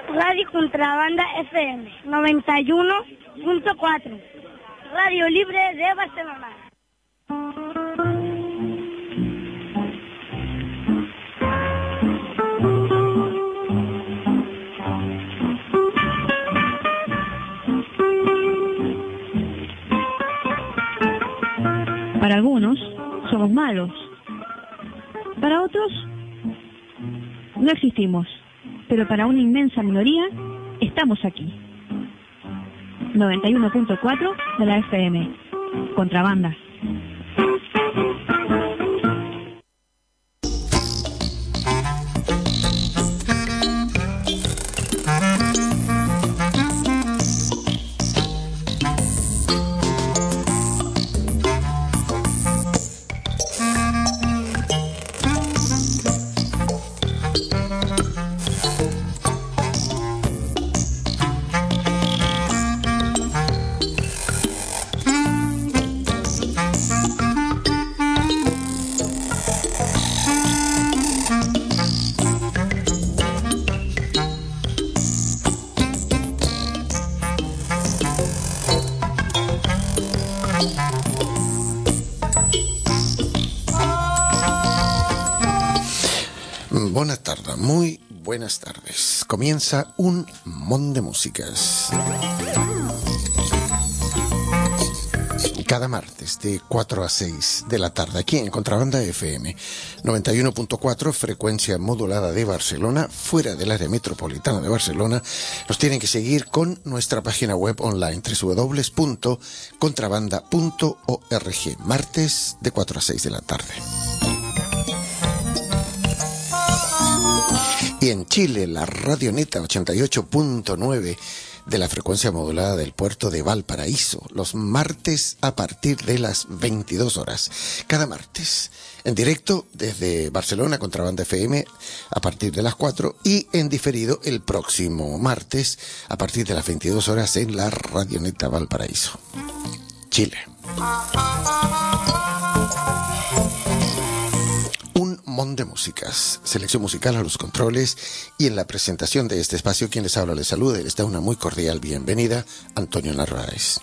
Radio Contrabanda FM 91.4. Radio Libre de Barcelona. Para algunos somos malos, para otros no existimos, pero para una inmensa minoría estamos aquí. 91.4 de la FM. Contrabanda. Buenas tardes, muy buenas tardes. Comienza un mon de músicas. Cada martes de 4 a 6 de la tarde aquí en Contrabanda FM 91.4, frecuencia modulada de Barcelona, fuera del área metropolitana de Barcelona. Nos tienen que seguir con nuestra página web online www.contrabanda.org, martes de 4 a 6 de la tarde. Y en Chile, la Radioneta 88.9 de la frecuencia modulada del puerto de Valparaíso, los martes a partir de las 22 horas. Cada martes, en directo desde Barcelona, Contrabanda FM, a partir de las 4, y en diferido el próximo martes, a partir de las 22 horas, en la Radioneta Valparaíso, Chile. Mon de músicas, selección musical a los controles, y en la presentación de este espacio quien les habla, les saluda y les da una muy cordial bienvenida, Antonio Narváez.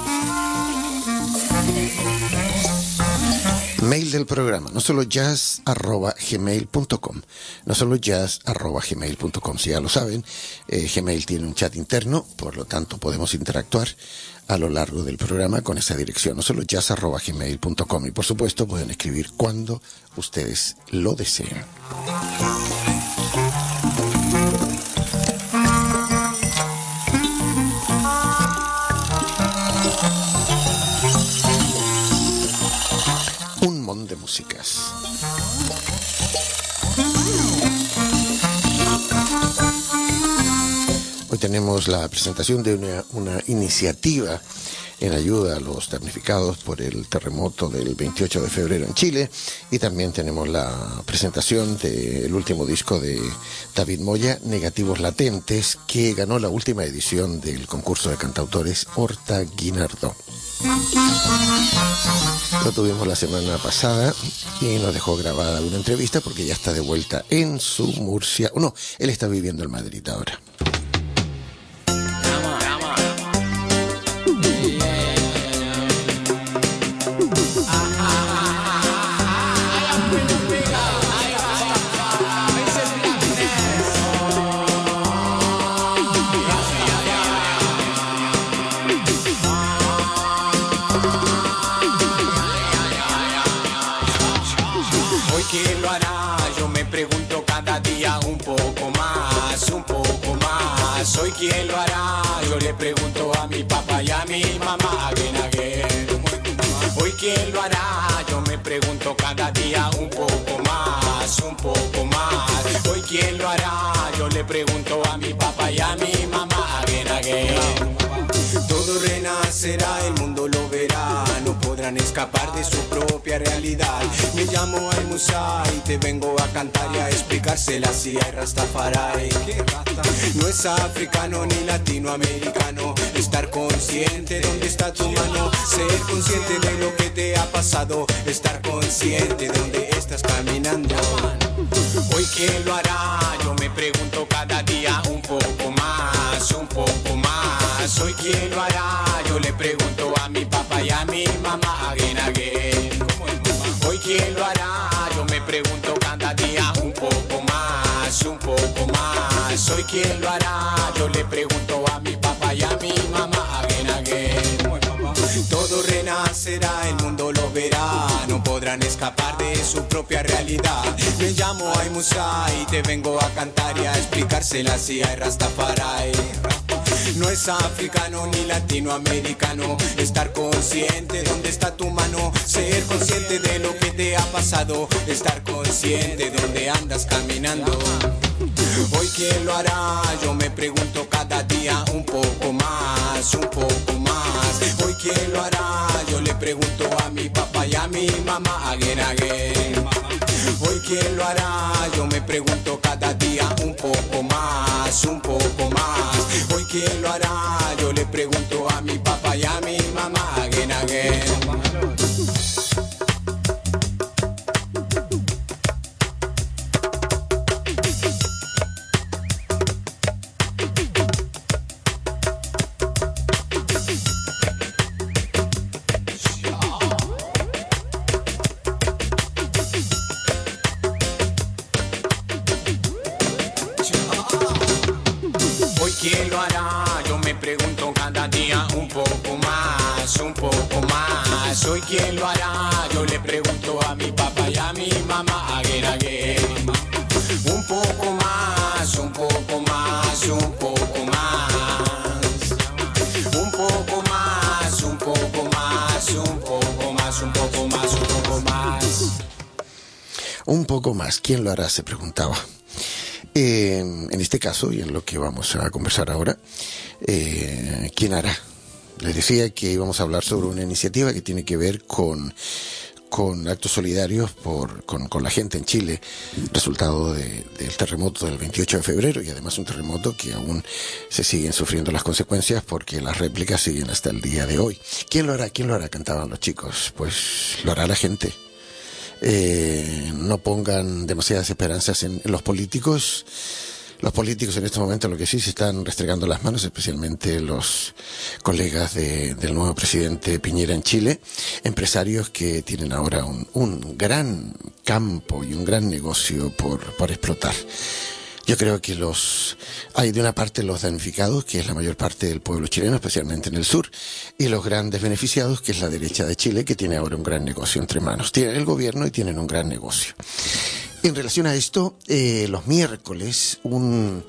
Mail del programa, no solo jazz@gmail.com, no solo jazz@gmail.com, si ya lo saben, Gmail tiene un chat interno, por lo tanto podemos interactuar a lo largo del programa con esa dirección, no solo jazz@gmail.com, y por supuesto pueden escribir cuando ustedes lo deseen. Un mon de músicas. Hoy tenemos la presentación de una iniciativa en ayuda a los damnificados por el terremoto del 28 de febrero en Chile, y también tenemos la presentación del último disco de David Moya, Negativos Latentes, que ganó la última edición del concurso de cantautores Horta Guinardó. Lo tuvimos la semana pasada y nos dejó grabada una entrevista porque ya está de vuelta en su Murcia. No, él está viviendo en Madrid ahora. ¿Quién lo hará? Yo me pregunto cada día un poco más, un poco más. Hoy quién lo hará? Yo le pregunto a mi papá y a mi mamá, again, again. Hoy quién lo hará? Yo me pregunto cada día un poco más, un poco más. Hoy quién lo hará? Yo le pregunto a mi papá y a mi mamá, again, again. Todo renacerá, el mundo lo verá, no podrán escapar de su propia realidad. Me llamo Al Musa y te vengo a cantar y a explicársela así a Rastafari. No es africano ni latinoamericano estar consciente dónde está tu mano, ser consciente de lo que te ha pasado, estar consciente de dónde estás caminando. Hoy quién lo hará, yo me pregunto cada día un poco más. quién lo hará, yo le pregunto a mi papá y a mi mamá, again, again. Hoy quién lo hará, yo me pregunto cada día un poco más, un poco más. Hoy quién lo hará, yo le pregunto a mi papá y a mi mamá, again, again. Todo renacerá, el mundo lo verá, no podrán escapar de su propia realidad. Me llamo Ay Musa y te vengo a cantar y a explicársela así a Rastafari. No es africano ni latinoamericano estar consciente dónde está tu mano, ser consciente de lo que te ha pasado, estar consciente dónde andas caminando. Hoy quién lo hará, yo me pregunto cada día un poco más, un poco más. Hoy quién lo hará, yo le pregunto a mi papá y a mi mamá, again, again. Hoy quién lo hará, yo me pregunto cada día un poco más, un poco más. Hoy quién lo hará, yo le pregunto a mi papá y a mi mamá, again, again. ¿Quién lo hará? Yo me pregunto cada día un poco más, un poco más. Hoy quién lo hará? Yo le pregunto a mi papá y a mi mamá, again, again. Un poco más, un poco más, un poco más. Un poco más, un poco más, un poco más, un poco más, un poco más. Un poco más, ¿quién lo hará? Se preguntaba. En este caso, y en lo que vamos a conversar ahora, ¿quién hará? Les decía que íbamos a hablar sobre una iniciativa que tiene que ver con actos solidarios con la gente en Chile, resultado del terremoto del 28 de febrero, y además un terremoto que aún se siguen sufriendo las consecuencias porque las réplicas siguen hasta el día de hoy. ¿Quién lo hará? ¿Quién lo hará? Cantaban los chicos. Pues lo hará la gente. No pongan demasiadas esperanzas en los políticos. Los políticos en este momento lo que sí se están restregando las manos, especialmente los colegas del nuevo presidente Piñera en Chile, empresarios que tienen ahora un gran campo y un gran negocio por explotar. Yo creo que hay de una parte los damnificados, que es la mayor parte del pueblo chileno, especialmente en el sur, y los grandes beneficiados, que es la derecha de Chile, que tiene ahora un gran negocio entre manos. Tienen el gobierno y tienen un gran negocio. En relación a esto, los miércoles, un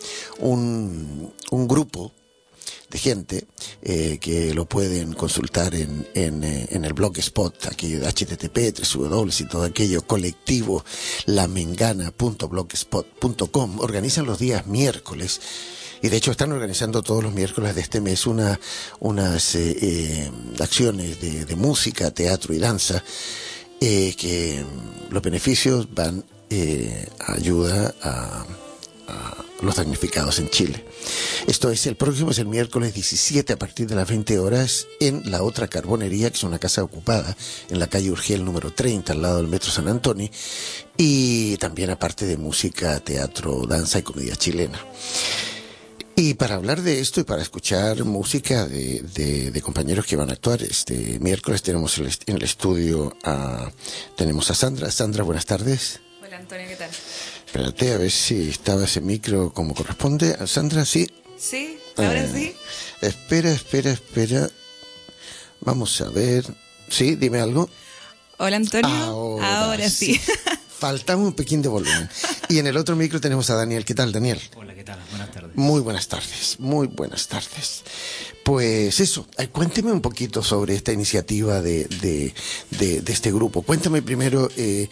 grupo de gente que lo pueden consultar en el blogspot, aquello de http, www y todo aquello, colectivo lamengana.blogspot.com, organizan los días miércoles, y de hecho están organizando todos los miércoles de este mes unas acciones de música, teatro y danza, que los beneficios van a ayuda a los damnificados en Chile. Esto es el miércoles 17 a partir de las 20 horas en La Otra Carbonería, que es una casa ocupada en la calle Urgel número 30 al lado del Metro San Antonio, y también aparte de música, teatro, danza y comedia chilena. Y para hablar de esto y para escuchar música de compañeros que van a actuar este miércoles, tenemos en el estudio tenemos a Sandra. Sandra, buenas tardes. Hola Antonio, ¿qué tal? Espérate a ver si estaba ese micro como corresponde. Sandra, sí. Sí, ahora sí. Espera. Vamos a ver. Sí, dime algo. Hola Antonio. Ahora sí. Faltaba un pequín de volumen. Y en el otro micro tenemos a Daniel. ¿Qué tal, Daniel? Hola, ¿qué tal? Buenas tardes. Muy buenas tardes, muy buenas tardes. Pues eso, cuénteme un poquito sobre esta iniciativa de este grupo. Cuéntame primero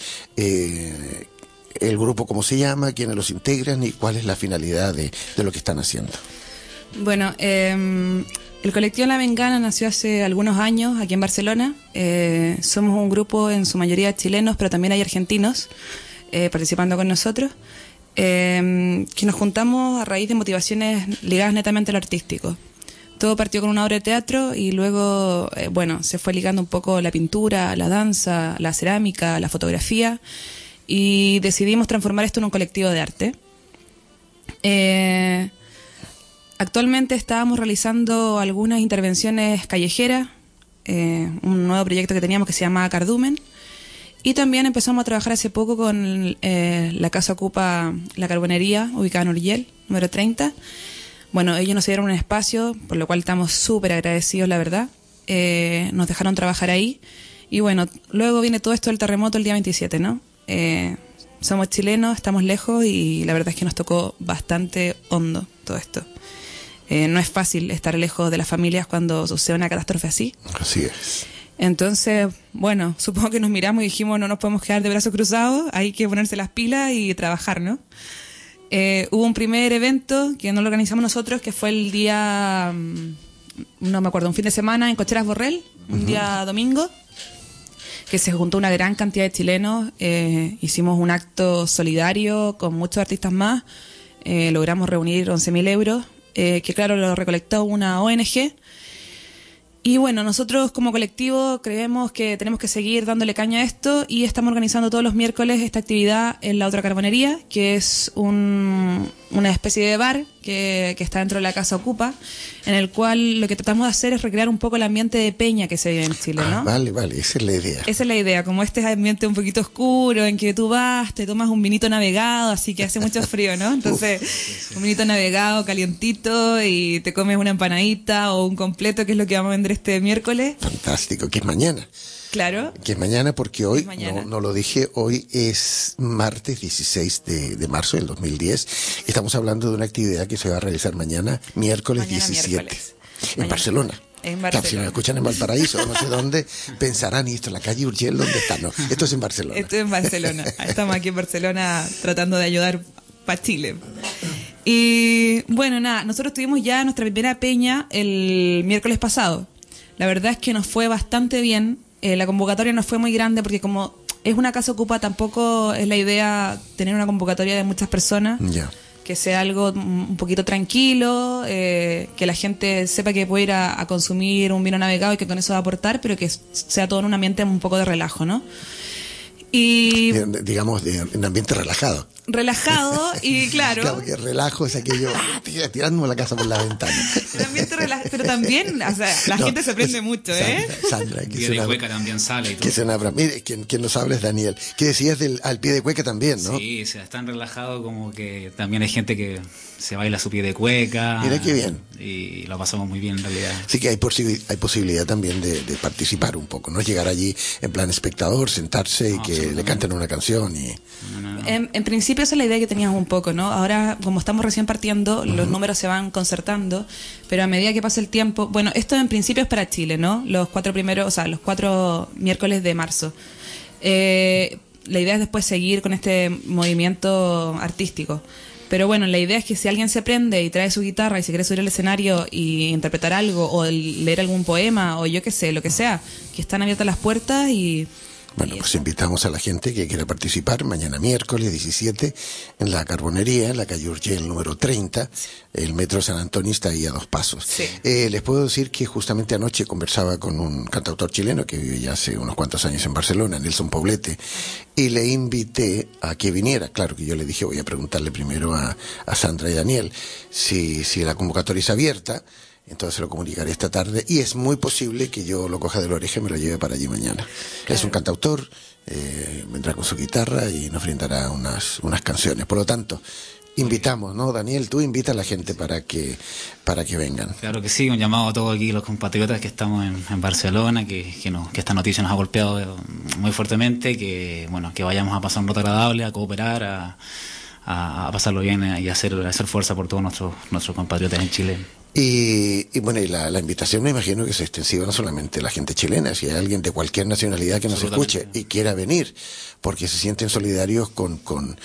el grupo, cómo se llama, quiénes los integran y cuál es la finalidad de lo que están haciendo. Bueno, el colectivo La Mengana nació hace algunos años aquí en Barcelona. Somos un grupo en su mayoría chilenos, pero también hay argentinos participando con nosotros, que nos juntamos a raíz de motivaciones ligadas netamente al artístico. Todo partió con una obra de teatro y luego, se fue ligando un poco la pintura, la danza, la cerámica, la fotografía, y decidimos transformar esto en un colectivo de arte. Actualmente estábamos realizando algunas intervenciones callejeras, un nuevo proyecto que teníamos que se llama Cardumen, y también empezamos a trabajar hace poco con la Casa Ocupa La Carbonería, ubicada en Urgel, número 30. Bueno, ellos nos dieron un espacio, por lo cual estamos súper agradecidos, la verdad. Nos dejaron trabajar ahí. Y bueno, luego viene todo esto del terremoto el día 27, ¿no? Somos chilenos, estamos lejos y la verdad es que nos tocó bastante hondo todo esto. No es fácil estar lejos de las familias cuando sucede una catástrofe así. Así es. Entonces, bueno, supongo que nos miramos y dijimos no nos podemos quedar de brazos cruzados, hay que ponerse las pilas y trabajar, ¿no? Hubo un primer evento que no lo organizamos nosotros, que fue el día, no me acuerdo, un fin de semana en Cocheras Borrell, un día domingo, que se juntó una gran cantidad de chilenos, hicimos un acto solidario con muchos artistas más, logramos reunir 11.000 euros, que claro, lo recolectó una ONG. Y bueno, nosotros como colectivo creemos que tenemos que seguir dándole caña a esto y estamos organizando todos los miércoles esta actividad en la otra carbonería, que es una especie de bar que está dentro de la Casa Ocupa, en el cual lo que tratamos de hacer es recrear un poco el ambiente de peña que se vive en Chile, ¿no? Vale, esa es la idea. Esa es la idea, como este ambiente un poquito oscuro, en que tú vas, te tomas un vinito navegado, así que hace mucho frío, ¿no? Entonces, un vinito navegado, calientito, y te comes una empanadita o un completo, que es lo que vamos a vender este miércoles. Fantástico, que es mañana. Claro. Que es mañana porque hoy, mañana. No lo dije, hoy es martes 16 de marzo del 2010. Estamos hablando de una actividad que se va a realizar mañana, miércoles 17. Miércoles. En Barcelona. En Claro, si nos escuchan en Valparaíso, no sé dónde, pensarán, ¿y esto en la calle Urgel dónde está? No, esto es en Barcelona. Esto es en Barcelona. Estamos aquí en Barcelona tratando de ayudar para Chile. Y bueno, nada, nosotros tuvimos ya nuestra primera peña el miércoles pasado. La verdad es que nos fue bastante bien. La convocatoria no fue muy grande porque como es una Casa Ocupa, tampoco es la idea tener una convocatoria de muchas personas. Ya. Que sea algo un poquito tranquilo, que la gente sepa que puede ir a consumir un vino navegado y que con eso va a aportar, pero que sea todo en un ambiente un poco de relajo, ¿no? Y digamos, en ambiente relajado. Relajado y claro. Claro, que relajo es aquello, tirándome la casa por la ventana. El ambiente relajado, pero también, o sea, la gente se prende mucho, ¿eh? Sandra, que pie de cueca también sale y todo. Que se abra. Mire, quien nos habla es Daniel. ¿Qué decías al pie de cueca también, no? Sí, o sea, es tan relajado como que también hay gente que se baila su pie de cueca. Mira qué bien. Y lo pasamos muy bien en realidad. Sí que hay posibilidad también de participar un poco, no llegar allí en plan espectador, sentarse y que le canten una canción y... No. En principio esa es la idea que teníamos un poco, ¿no? Ahora, como estamos recién partiendo, los números se van concertando, pero a medida que pasa el tiempo... Bueno, esto en principio es para Chile, ¿no? Los 4 miércoles de marzo. La idea es después seguir con este movimiento artístico. Pero bueno, la idea es que si alguien se prende y trae su guitarra y se quiere subir al escenario y interpretar algo o leer algún poema o yo qué sé, lo que sea, que están abiertas las puertas y... Bueno, pues invitamos a la gente que quiera participar mañana miércoles 17 en la Carbonería, en la calle Urgel número 30. El metro San Antonio está ahí a 2 pasos. Sí. Les puedo decir que justamente anoche conversaba con un cantautor chileno que vive ya hace unos cuantos años en Barcelona, Nelson Poblete, y le invité a que viniera. Claro que yo le dije, voy a preguntarle primero a Sandra y Daniel si la convocatoria es abierta. Entonces se lo comunicaré esta tarde y es muy posible que yo lo coja de la oreja y me lo lleve para allí mañana. Claro. Es un cantautor, vendrá con su guitarra y nos brindará unas canciones. Por lo tanto, invitamos, ¿no, Daniel? Tú invita a la gente para que vengan. Claro que sí, un llamado a todos aquí los compatriotas que estamos en Barcelona, que esta noticia nos ha golpeado muy fuertemente, que vayamos a pasar un rato agradable, a cooperar, a pasarlo bien y a hacer fuerza por todos nuestros compatriotas en Chile. Y bueno, y la invitación me imagino que es extensiva no solamente a la gente chilena, si hay alguien de cualquier nacionalidad que nos escuche y quiera venir, porque se sienten solidarios con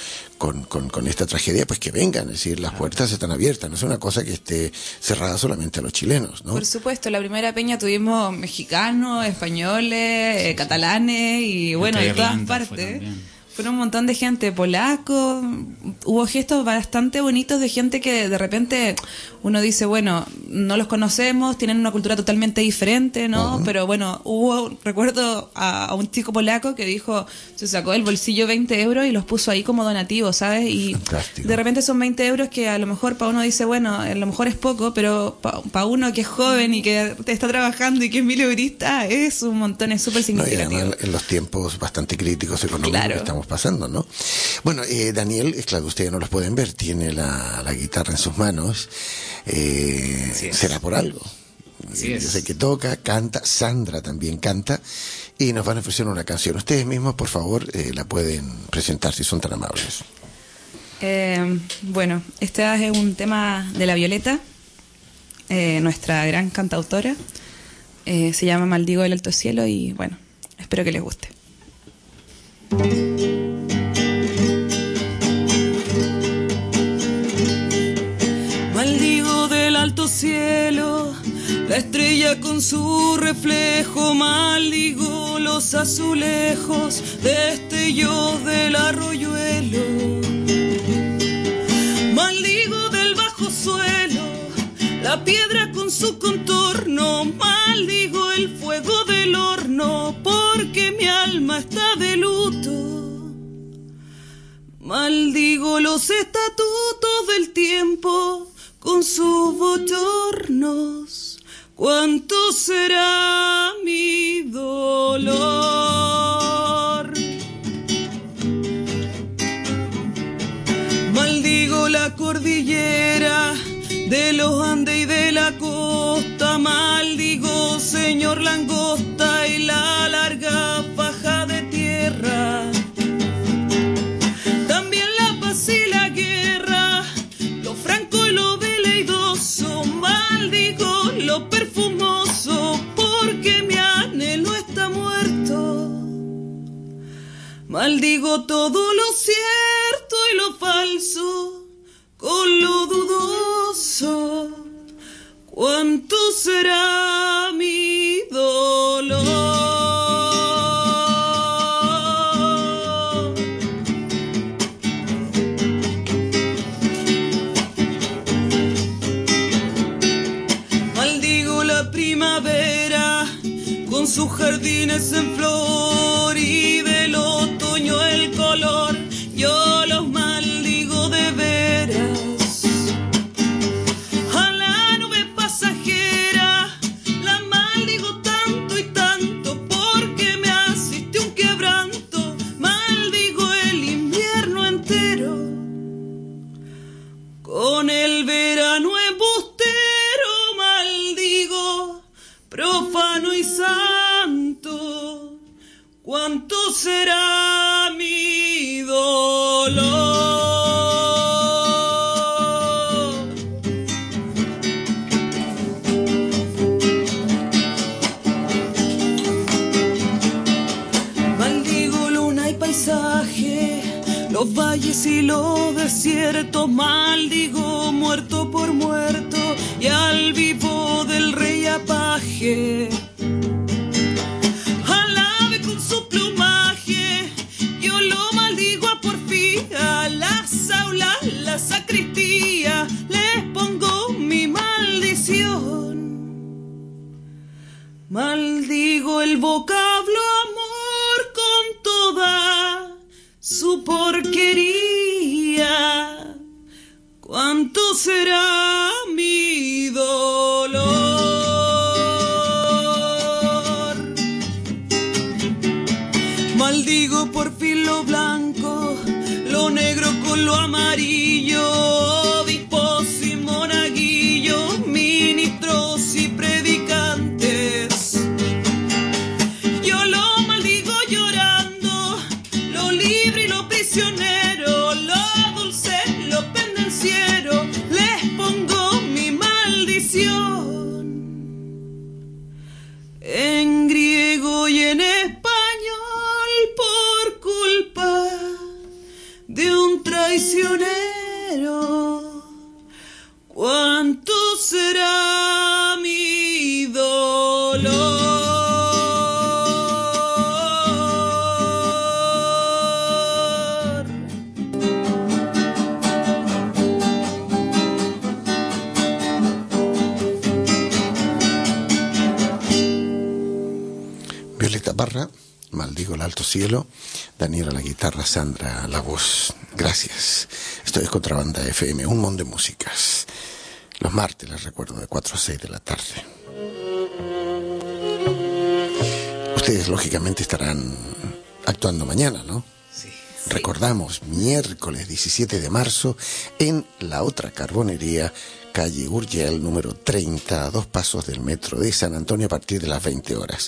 esta tragedia, pues que vengan, es decir, las puertas están abiertas, no es una cosa que esté cerrada solamente a los chilenos, ¿no? Por supuesto, la primera peña tuvimos mexicanos, españoles, catalanes y bueno, de todas partes. Fueron un montón de gente, polaco, hubo gestos bastante bonitos de gente que de repente uno dice, bueno, no los conocemos, tienen una cultura totalmente diferente, ¿no? Pero bueno, recuerdo a un chico polaco que dijo, se sacó del bolsillo 20 euros y los puso ahí como donativos, ¿sabes? Y fantástico. De repente son 20 euros que a lo mejor para uno dice, bueno, a lo mejor es poco, pero para uno que es joven y que está trabajando y que es mileurista, es un montón, es súper No, y significativo. además en los tiempos bastante críticos económicos Claro. que estamos pasando, ¿no? Bueno, Daniel, es claro que ustedes no los pueden ver, tiene la guitarra en sus manos, será por algo. Así Yo es. sé que toca, canta, Sandra también canta, y nos van a ofrecer una canción. Ustedes mismos, por favor, la pueden presentar si son tan amables. Bueno, este es un tema de La Violeta, nuestra gran cantautora. Se llama Maldigo del Alto Cielo y bueno, espero que les guste. Maldigo del alto cielo, la estrella con su reflejo, maldigo los azulejos, destellos del arroyuelo. Maldigo del bajo suelo, la piedra con su contorno, maldigo el fuego del horno, porque mi alma está de luto. Maldigo los estatutos del tiempo con sus bochornos, cuánto será mi dolor. Maldigo la cordillera de los Andes y de la costa, maldigo señor langosta y la larga faja de tierra. También la paz y la guerra, lo franco y lo veleidoso, maldigo lo perfumoso, porque mi anhelo está muerto. Maldigo todo lo cierto y lo falso, con lo dudoso, cuánto será mi dolor. Maldigo la primavera con sus jardines en flor y del otoño el color, yo los maldigo de veras. A la nube pasajera la maldigo tanto y tanto, porque me asiste un quebranto, maldigo el invierno entero. Con el verano embustero maldigo, profano y santo, cuánto será mi dolor. Maldigo luna y paisaje, los valles y los desiertos, maldigo muerto por muerto y al vivo del rey apaje. Al ave con su plumaje, yo lo maldigo a porfía, las aulas, la sacristía, les pongo mi maldición. Maldigo el vocablo amor con toda su porquería, cuánto será mi dolor. Maldigo por fin lo blanco, lo negro con lo amarillo, obispos y monaguillos, ministros y predicantes. Yo lo maldigo llorando, lo libre y lo prisionero, lo dulce, lo pendenciero, les pongo mi maldición. En griego y en español, por culpa de un traicionero, cuánto será mi dolor. Parra, maldigo el alto cielo, Daniel a la guitarra, Sandra a la voz. Gracias. Esto es Contrabanda FM, un montón de músicas. Los martes, les recuerdo, de 4 a 6 de la tarde. Ustedes, lógicamente, estarán actuando mañana, ¿no? Sí. Recordamos, miércoles 17 de marzo, en la otra carbonería, calle Urgell, número 30, a 2 pasos del metro de San Antonio, a partir de las 20 horas.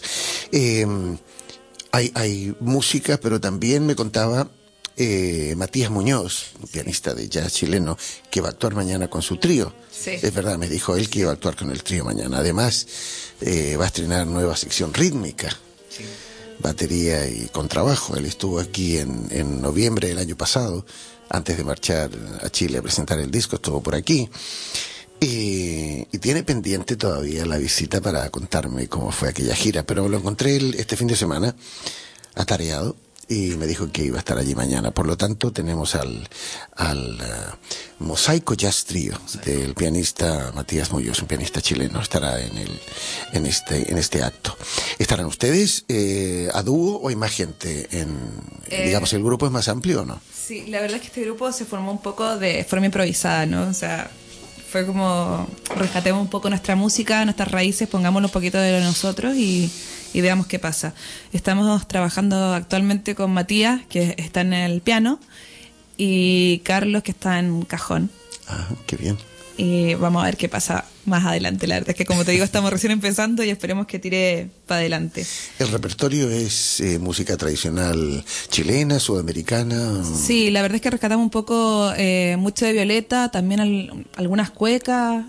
Hay música, pero también me contaba Matías Muñoz, un pianista de jazz chileno, que va a actuar mañana con su trío. Sí. Es verdad, me dijo él que iba a actuar con el trío mañana. Además, va a estrenar nueva sección rítmica. Sí. Batería y contrabajo. Él estuvo aquí en noviembre del año pasado, antes de marchar a Chile a presentar el disco, estuvo por aquí. Y tiene pendiente todavía la visita para contarme cómo fue aquella gira, pero lo encontré este fin de semana, atareado, y me dijo que iba a estar allí mañana. Por lo tanto, tenemos al Mosaico Jazz Trio del pianista Matías Muñoz, un pianista chileno. Estará en este acto. ¿Estarán ustedes a dúo o hay más gente? Digamos, ¿el grupo es más amplio o no? Sí, la verdad es que este grupo se formó un poco de forma improvisada, ¿no? O sea, fue como rescatemos un poco nuestra música, nuestras raíces, pongámoslo un poquito de nosotros y veamos qué pasa. Estamos trabajando actualmente con Matías, que está en el piano, y Carlos, que está en cajón. Ah, qué bien. Y vamos a ver qué pasa más adelante. La verdad es que, como te digo, estamos recién empezando y esperemos que tire para adelante. ¿El repertorio es música tradicional chilena, sudamericana? Sí, la verdad es que rescatamos un poco mucho de Violeta, también algunas cuecas,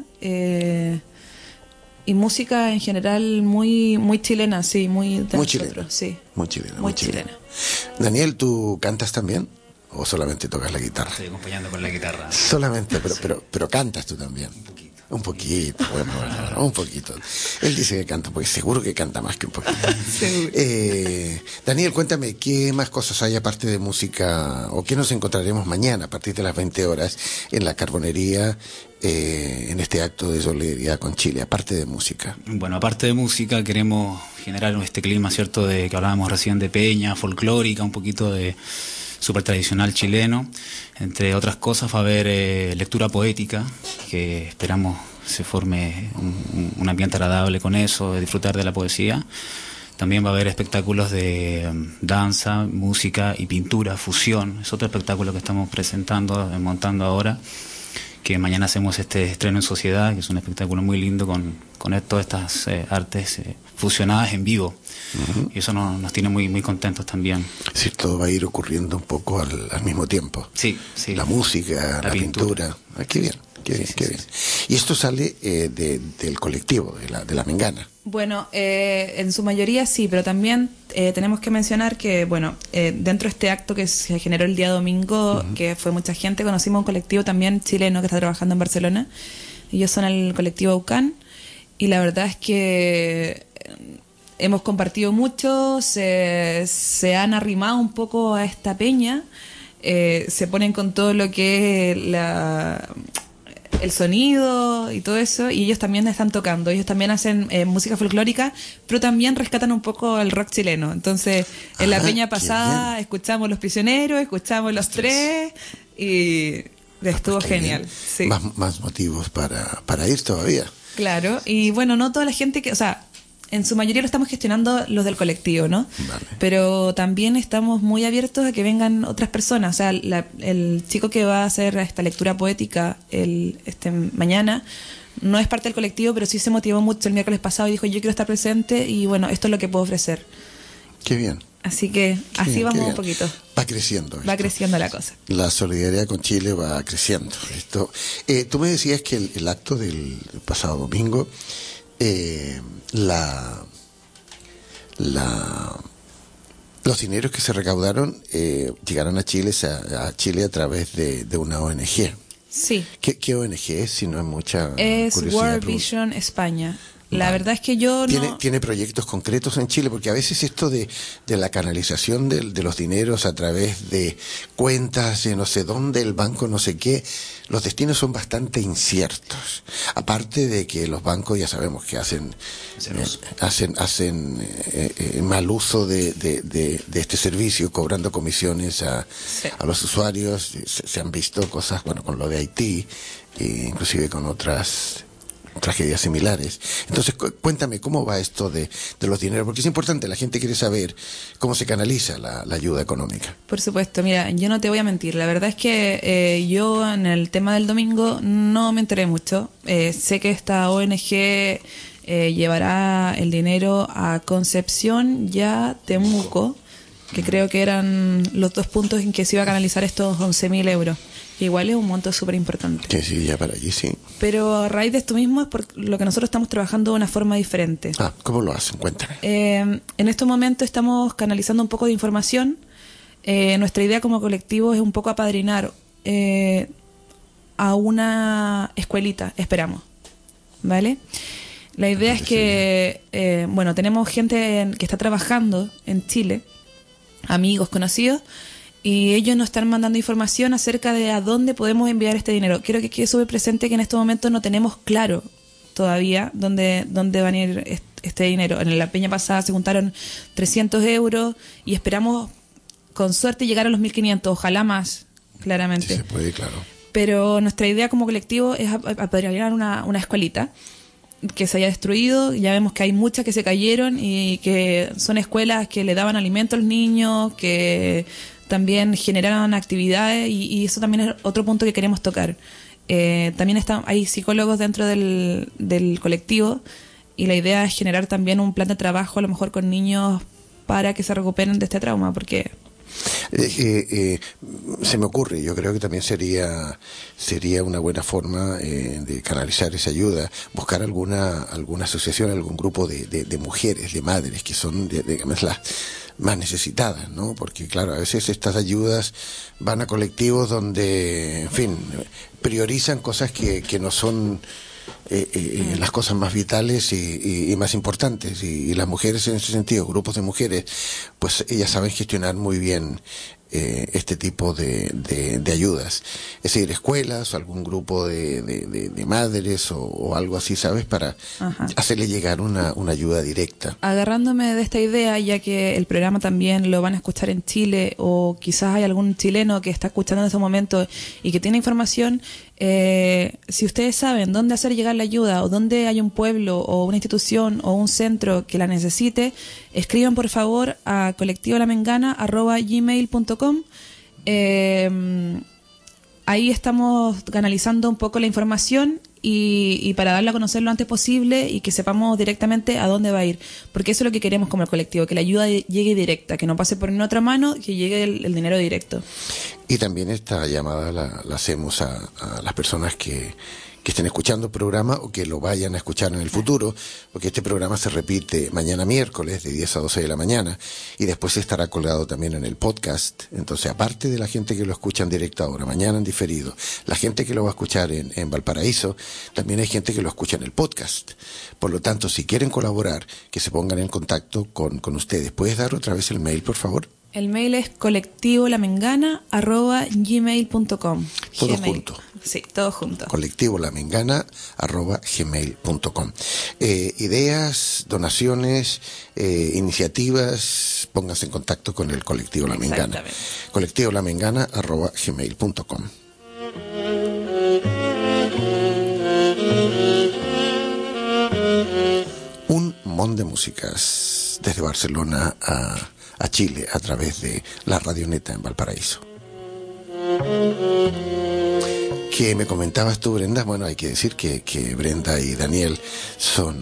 y música en general muy chilena, sí, muy chilena. Sí. Muy chilena. Muy chilena. Daniel, ¿tú cantas también? ¿O solamente tocas la guitarra? Estoy acompañando con la guitarra. Solamente, pero cantas tú también. Un poquito, bueno, un poquito. Él dice que canta, porque seguro que canta más que un poquito. Seguro. Daniel, cuéntame, ¿qué más cosas hay aparte de música, o qué nos encontraremos mañana a partir de las 20 horas en la Carbonería, en este acto de solidaridad con Chile, aparte de música? Bueno, aparte de música, queremos generar este clima, ¿cierto?, de que hablábamos recién de peña, folclórica, un poquito de súper tradicional chileno. Entre otras cosas va a haber lectura poética, que esperamos se forme un ambiente agradable con eso, de disfrutar de la poesía. También va a haber espectáculos de danza, música y pintura, fusión. Es otro espectáculo que estamos montando ahora, que mañana hacemos este estreno en sociedad, que es un espectáculo muy lindo con todas estas artes fusionadas en vivo. Uh-huh. Y eso nos tiene muy contentos también. Sí, todo va a ir ocurriendo un poco al mismo tiempo. Sí. La música, la pintura. Ah, qué bien. Y esto sale del colectivo, de la Mengana. Bueno, en su mayoría sí, pero también tenemos que mencionar que, dentro de este acto que se generó el día domingo, uh-huh, que fue mucha gente, conocimos un colectivo también chileno que está trabajando en Barcelona. Ellos son el colectivo Aucán, y la verdad es que hemos compartido mucho, se han arrimado un poco a esta peña, se ponen con todo lo que es el sonido y todo eso, y ellos también están tocando, ellos también hacen música folclórica, pero también rescatan un poco el rock chileno. Entonces, en la peña pasada escuchamos Los Prisioneros, escuchamos Los Tres, y estuvo genial. Sí. Más motivos para ir todavía. Claro, y no toda la gente en su mayoría lo estamos gestionando los del colectivo, ¿no? Vale. Pero también estamos muy abiertos a que vengan otras personas. O sea, el chico que va a hacer esta lectura poética mañana no es parte del colectivo, pero sí se motivó mucho el miércoles pasado y dijo, yo quiero estar presente y esto es lo que puedo ofrecer. Qué bien. Así que así vamos un poquito. Va creciendo. Va creciendo la cosa. La solidaridad con Chile va creciendo. Tú me decías que el acto del pasado domingo, los dineros que se recaudaron llegaron a Chile a través de una ONG. Sí. ¿Qué ONG es? Si no es mucha es curiosidad. World Vision España. La verdad es que yo no... ¿Tiene proyectos concretos en Chile? Porque a veces esto de la canalización de los dineros a través de cuentas de no sé dónde, el banco no sé qué, los destinos son bastante inciertos. Aparte de que los bancos ya sabemos que hacen mal uso de este servicio, cobrando comisiones a los usuarios. Se han visto cosas, bueno, con lo de Haití, inclusive con otras tragedias similares. Entonces, cuéntame, ¿cómo va esto de los dineros? Porque es importante, la gente quiere saber cómo se canaliza la ayuda económica. Por supuesto, mira, yo no te voy a mentir, la verdad es que yo en el tema del domingo no me enteré mucho. Sé que esta ONG llevará el dinero a Concepción y a Temuco, que creo que eran los 2 puntos en que se iba a canalizar estos 11.000 euros. Que igual es un monto súper importante. Que sí, ya para allí sí. Pero a raíz de esto mismo es por lo que nosotros estamos trabajando de una forma diferente. ¿Cómo lo hacen? Cuéntame. En estos momentos estamos canalizando un poco de información. Nuestra idea como colectivo es un poco apadrinar a una escuelita, esperamos. ¿Vale? La idea es que, tenemos gente que está trabajando en Chile, amigos, conocidos, y ellos nos están mandando información acerca de a dónde podemos enviar este dinero. Quiero que quede súper presente que en estos momentos no tenemos claro todavía dónde va a ir este dinero. En la peña pasada se juntaron 300 euros y esperamos con suerte llegar a los 1.500, ojalá más, claramente. Sí, se puede, claro. Pero nuestra idea como colectivo es apadrinar una escuelita que se haya destruido. Ya vemos que hay muchas que se cayeron y que son escuelas que le daban alimento a los niños, que también generaron actividades y eso también es otro punto que queremos tocar. También hay psicólogos dentro del colectivo y la idea es generar también un plan de trabajo a lo mejor con niños para que se recuperen de este trauma, porque... se me ocurre, yo creo que también sería una buena forma de canalizar esa ayuda, buscar alguna asociación, algún grupo de mujeres, de madres que son digamos las más necesitadas, ¿no? Porque claro, a veces estas ayudas van a colectivos donde, en fin, priorizan cosas que no son las cosas más vitales y más importantes, y las mujeres en ese sentido, grupos de mujeres, pues ellas saben gestionar muy bien este tipo de ayudas, es decir, escuelas o algún grupo de madres o algo así, ¿sabes? Para hacerle llegar una ayuda directa. Agarrándome de esta idea, ya que el programa también lo van a escuchar en Chile, o quizás hay algún chileno que está escuchando en este momento y que tiene información, si ustedes saben dónde hacer llegar la ayuda, o dónde hay un pueblo o una institución o un centro que la necesite, escriban por favor a colectivolamengana@gmail.com. Ahí estamos canalizando un poco la información y para darla a conocer lo antes posible y que sepamos directamente a dónde va a ir, porque eso es lo que queremos como el colectivo, que la ayuda llegue directa, que no pase por otra mano, que llegue el dinero directo. Y también esta llamada la hacemos a las personas que estén escuchando el programa o que lo vayan a escuchar en el futuro, porque este programa se repite mañana miércoles de 10 a 12 de la mañana y después estará colgado también en el podcast. Entonces, aparte de la gente que lo escucha en directo ahora, mañana en diferido, la gente que lo va a escuchar en Valparaíso, también hay gente que lo escucha en el podcast. Por lo tanto, si quieren colaborar, que se pongan en contacto con ustedes. ¿Puedes dar otra vez el mail, por favor? El mail es colectivolamengana@gmail.com. Todo junto. Sí, todo junto. colectivolamengana@gmail.com. Ideas, donaciones, iniciativas, pónganse en contacto con el Colectivo La Mengana. colectivolamengana@gmail.com. Un montón de músicas desde Barcelona a Chile a través de la Radioneta en Valparaíso. ¿Qué me comentabas tú, Brenda? Bueno, hay que decir que Brenda y Daniel son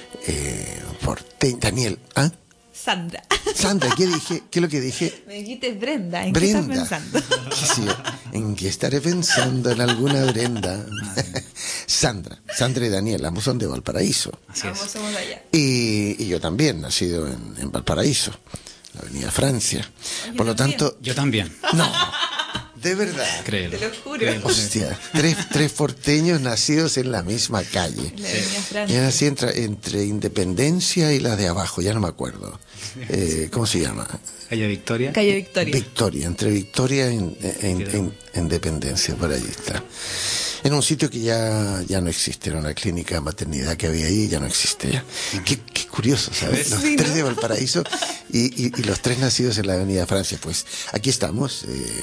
Daniel, ¿ah? Sandra, ¿qué dije? ¿Qué es lo que dije? Me dijiste Brenda, ¿en Brenda. qué estás pensando? Sí, ¿en qué estaré pensando? En alguna Brenda. Sandra y Daniel, ambos son de Valparaíso. Así es. Ambos somos de allá. Y yo también, nacido en Valparaíso, la Avenida Francia. Por lo tanto... Yo también. De verdad. Créelo. Te lo juro. Créelo. Hostia, tres porteños nacidos en la misma calle. La Avenida Francia. Yo nací entre Independencia y la de abajo, ya no me acuerdo. ¿Cómo se llama? Calle Victoria. Calle Victoria. Victoria, entre Victoria e Independencia, por ahí está. En un sitio que ya no existe, era una clínica de maternidad que había ahí, ya no existe ya. Qué curioso, ¿sabes? Los tres de Valparaíso y los tres nacidos en la Avenida Francia. Pues aquí estamos.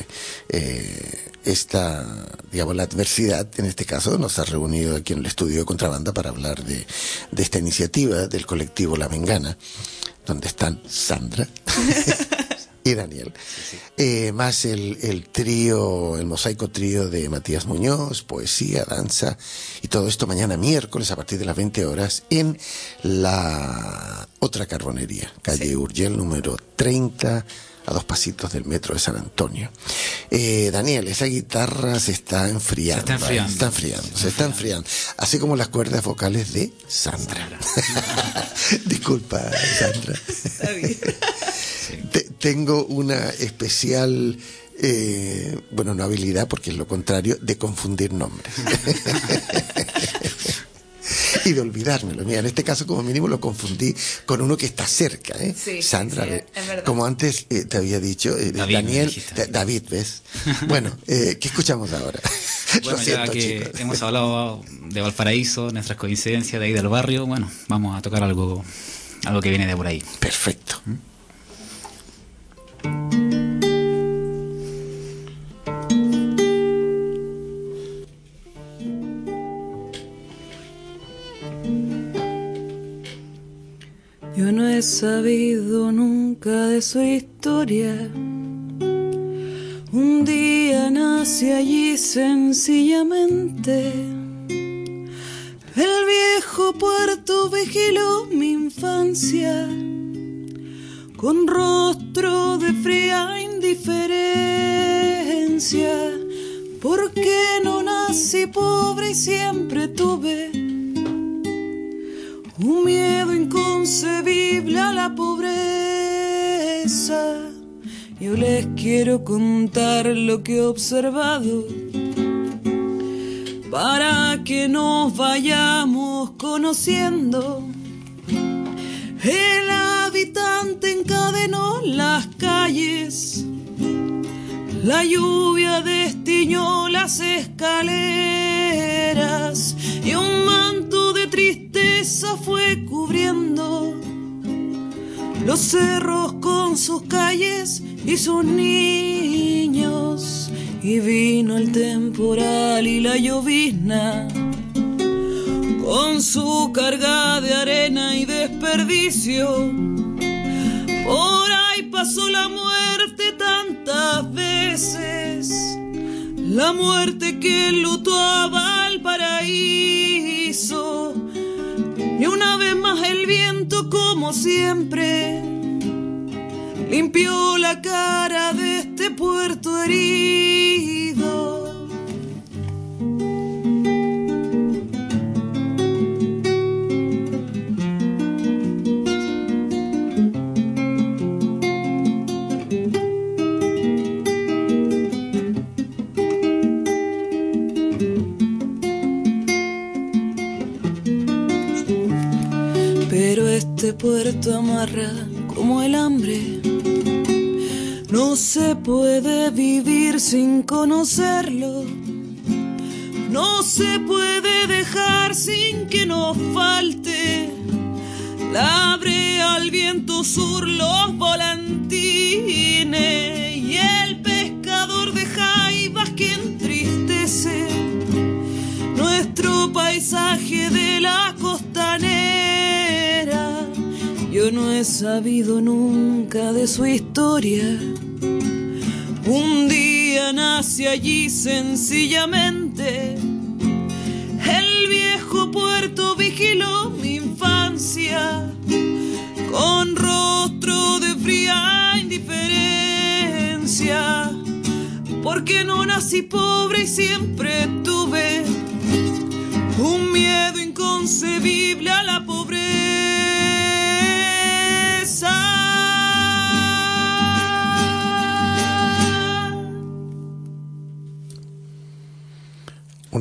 Digamos, la adversidad, en este caso, nos ha reunido aquí en el estudio de Contrabanda para hablar de esta iniciativa del colectivo La Mengana, donde están Sandra y Daniel, más el trío, el mosaico trío de Matías Muñoz, poesía, danza, y todo esto mañana miércoles a partir de las 20 horas en la otra carbonería, calle Urgell número 30, a 2 pasitos del metro de San Antonio. Daniel, esa guitarra se está enfriando. Se está enfriando. Así como las cuerdas vocales de Sandra. Disculpa, Sandra. Está bien. Tengo una especial, no habilidad, porque es lo contrario, de confundir nombres. Y de olvidármelo. Mira, en este caso, como mínimo, lo confundí con uno que está cerca, ¿eh? Sí, Sandra, sí, es verdad. como antes te había dicho, Daniel, David, ¿ves? Bueno, ¿qué escuchamos ahora? Bueno, ya que chicos. hemos hablado de Valparaíso, nuestras coincidencias de ahí del barrio, bueno, vamos a tocar algo que viene de por ahí. Perfecto. Yo no he sabido nunca de su historia. Un día nací allí sencillamente. El viejo puerto vigiló mi infancia con rostro de fría indiferencia. Porque no nací pobre y siempre tuve un miedo inconcebible a la pobreza. Yo les quiero contar lo que he observado para que nos vayamos conociendo. El habitante encadenó las calles, la lluvia destiñó las escaleras y un manto de tristeza fue cubriendo los cerros con sus calles y sus niños. Y vino el temporal y la llovizna con su carga de arena y desperdicio. Por ahí pasó la muerte tantas veces, la muerte que enlutó a Valparaíso. Y una vez más el viento, como siempre, limpió la cara de este puerto herido. Pero este puerto amarra como el hambre. No se puede vivir sin conocerlo. No se puede dejar sin que nos falte. Labre al viento sur los volantines y el pescador de jaivas que entristece nuestro paisaje de la costanera. Yo no he sabido nunca de su historia. Un día nací allí sencillamente. El viejo puerto vigiló mi infancia con rostro de fría indiferencia. Porque no nací pobre y siempre tuve un miedo inconcebible a la pobreza.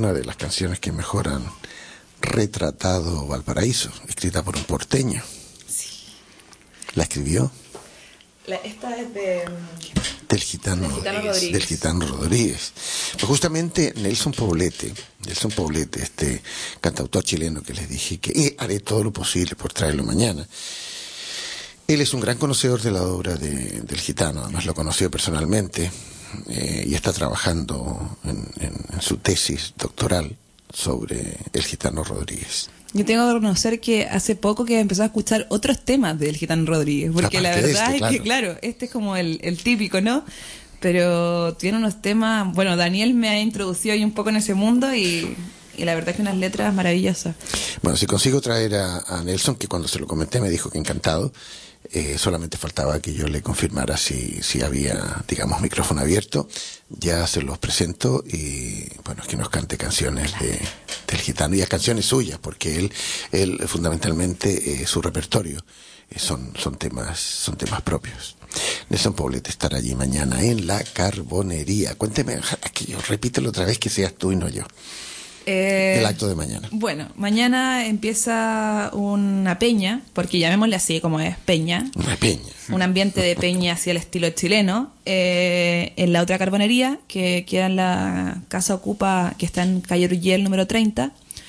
una de las canciones que mejor han retratado Valparaíso, escrita por un porteño. Sí. ¿La escribió? Esta es Del Gitano Rodríguez. Del Gitano Rodríguez. Pues justamente Nelson Poblete, este cantautor chileno que les dije que haré todo lo posible por traerlo mañana. Él es un gran conocedor de la obra del Gitano, además lo conoció personalmente, y está trabajando en su tesis doctoral sobre el Gitano Rodríguez. Yo tengo que reconocer que hace poco que empecé a escuchar otros temas del Gitano Rodríguez, porque la Aparte de verdad este, es que, claro, este es como el típico, ¿no? Pero tiene unos temas, bueno, Daniel me ha introducido ahí un poco en ese mundo y la verdad es que unas letras maravillosas. Bueno, si consigo traer a Nelson, que cuando se lo comenté me dijo que encantado, solamente faltaba que yo le confirmara si había, digamos, micrófono abierto. Ya se los presento y, bueno, que nos cante canciones del Gitano, y a canciones suyas, porque él fundamentalmente, su repertorio son temas propios. Nelson Poblete estará allí mañana en la Carbonería. Cuénteme, aquello, repítelo otra vez, que seas tú y no yo. El acto de mañana. Bueno, mañana empieza una peña, porque llamémosle así como es, peña. Una peña. Un ambiente de peña así al estilo chileno, en la otra carbonería, que queda en la Casa Ocupa, que está en calle Urgell número 30.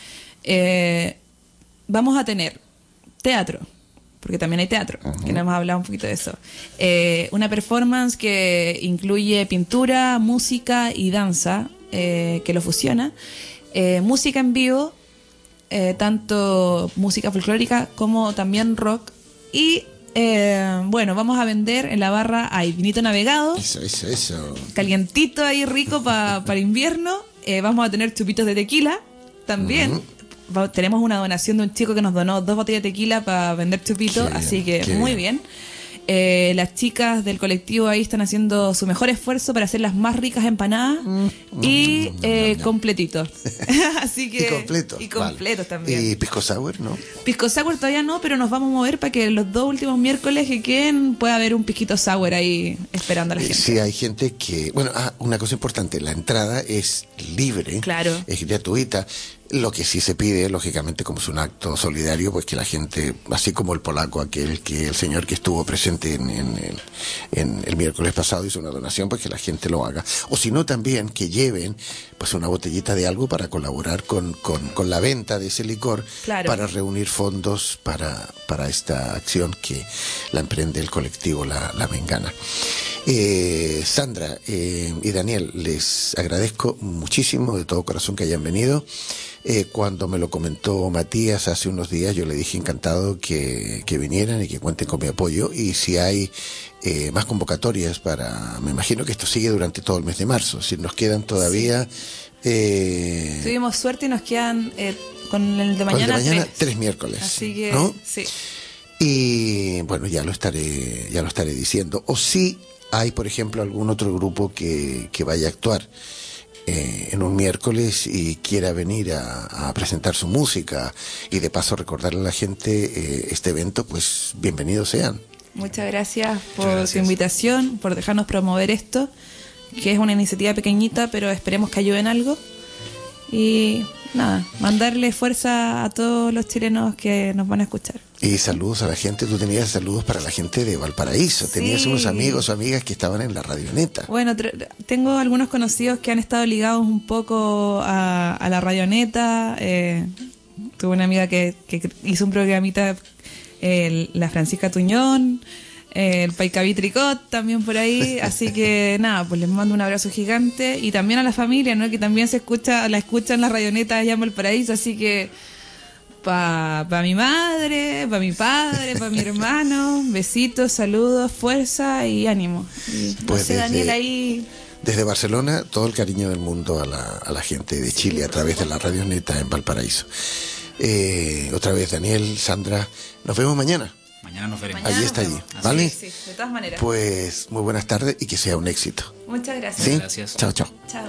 Vamos a tener teatro, porque también hay teatro, que no hemos hablado un poquito de eso. Una performance que incluye pintura, música y danza, que lo fusiona. Música en vivo, tanto música folclórica como también rock. Y bueno, vamos a vender en la barra, hay vinito navegado, Eso. calientito ahí rico para invierno. Vamos a tener chupitos de tequila también. Tenemos una donación de un chico que nos donó 2 botellas de tequila para vender chupitos, así que muy bien. Las chicas del colectivo ahí están haciendo su mejor esfuerzo para hacer las más ricas empanadas y completitos. Así que, y completos también. ¿Y pisco sour, no? Pisco sour todavía no, pero nos vamos a mover para que los 2 últimos miércoles que queden pueda haber un pisquito sour ahí esperando a la gente. Sí, hay gente que... Bueno, una cosa importante, la entrada es libre, claro, es gratuita. Lo que sí se pide, lógicamente, como es un acto solidario, pues que la gente, así como el polaco, el señor que estuvo presente en el miércoles pasado, hizo una donación, pues que la gente lo haga. O si no, también que lleven pues una botellita de algo para colaborar con la venta de ese licor, claro, para reunir fondos para esta acción que la emprende el colectivo La Mengana. Sandra y Daniel, les agradezco muchísimo de todo corazón que hayan venido. Cuando me lo comentó Matías hace unos días, yo le dije encantado que vinieran y que cuenten con mi apoyo. Y si hay más convocatorias me imagino que esto sigue durante todo el mes de marzo, si nos quedan todavía... Tuvimos suerte y nos quedan con el de mañana, 3 miércoles. Así que, ¿no? sí. Y bueno, ya lo estaré diciendo. O si hay, por ejemplo, algún otro grupo que vaya a actuar en un miércoles y quiera venir a presentar su música y de paso recordarle a la gente este evento, pues bienvenidos sean. Muchas gracias por su invitación, por dejarnos promover esto, que es una iniciativa pequeñita, pero esperemos que ayude en algo. Y nada, mandarle fuerza a todos los chilenos que nos van a escuchar. Y saludos a la gente. Tú tenías saludos para la gente de Valparaíso. Tenías unos amigos o amigas que estaban en la Radioneta. Bueno, tengo algunos conocidos que han estado ligados un poco a la Radioneta. Tuve una amiga que hizo un programita, la Francisca Tuñón, el Paicaví Tricot también por ahí. Así que nada, pues les mando un abrazo gigante. Y también a la familia, ¿no? Que también la escuchan la Radioneta allá en Valparaíso. Así que para mi madre, para mi padre, para mi hermano, besitos, saludos, fuerza y ánimo. Y, pues no sé, Daniel, ahí... Desde Barcelona, todo el cariño del mundo a la gente de Chile a través de la Radioneta en Valparaíso. Otra vez, Daniel, Sandra, nos vemos mañana. Mañana nos veremos. Allí está allí, ¿vale? Sí, de todas maneras. Pues muy buenas tardes y que sea un éxito. Muchas gracias. ¿Sí? Gracias. Chao, chao. Chao.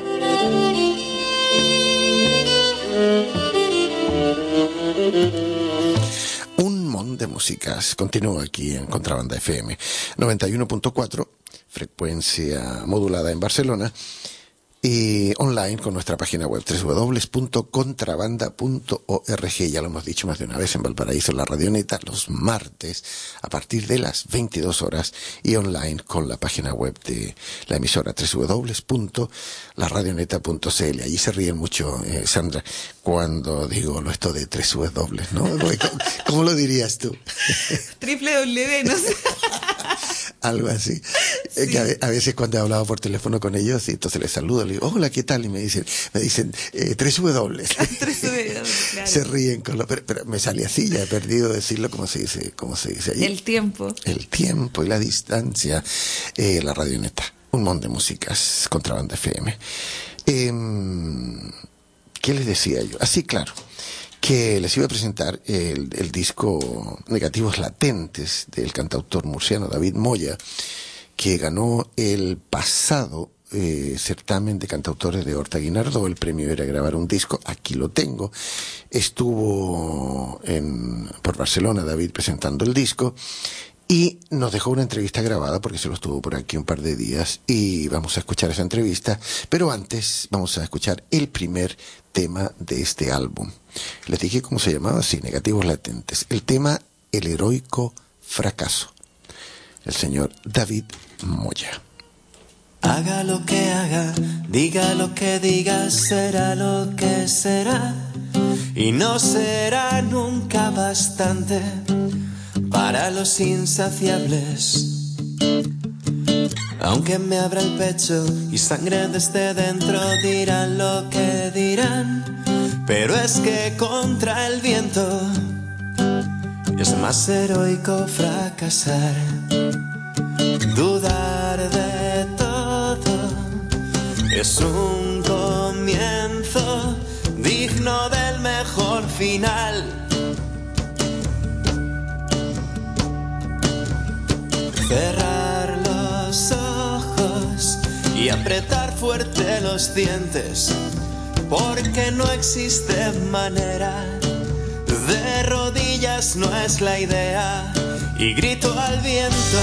Un montón de músicas continúa aquí en Contrabanda FM 91.4, frecuencia modulada en Barcelona. y online con nuestra página web www.contrabanda.org. Ya lo hemos dicho más de una vez, en Valparaíso, la Radioneta, los martes a partir de las 22 horas y online con la página web de la emisora www.laradioneta.cl. Allí se ríen mucho, Sandra, cuando digo esto de 3W, ¿no? ¿Cómo lo dirías tú? W, no sé. Algo así. Sí. Que a veces cuando he hablado por teléfono con ellos, y entonces les saludo, les digo, hola, ¿qué tal? Y me dicen 3W. 3W, claro. Se ríen pero me sale así, ya he perdido decirlo como se dice allí. El tiempo y la distancia. La Radioneta, un montón de músicas, Contrabanda FM. ¿Qué les decía yo? Así, claro, que les iba a presentar el disco Negativos Latentes del cantautor murciano David Moya, que ganó el pasado certamen de cantautores de Horta Guinardó. El premio era grabar un disco, aquí lo tengo. Estuvo por Barcelona David presentando el disco y nos dejó una entrevista grabada porque se lo estuvo por aquí un par de días y vamos a escuchar esa entrevista, pero antes vamos a escuchar el primer tema de este álbum. Les dije cómo se llamaba, sí, Negativos Latentes. El tema El Heroico Fracaso. El señor David Moya. Haga lo que haga, diga lo que diga, será lo que será, y no será nunca bastante para los insaciables. Aunque me abra el pecho y sangre desde dentro, dirán lo que dirán, pero es que contra el viento es más heroico fracasar. Dudar de todo es un comienzo digno del mejor final. Cerrar los ojos y apretar fuerte los dientes, porque no existe manera. De rodillas no es la idea, y grito al viento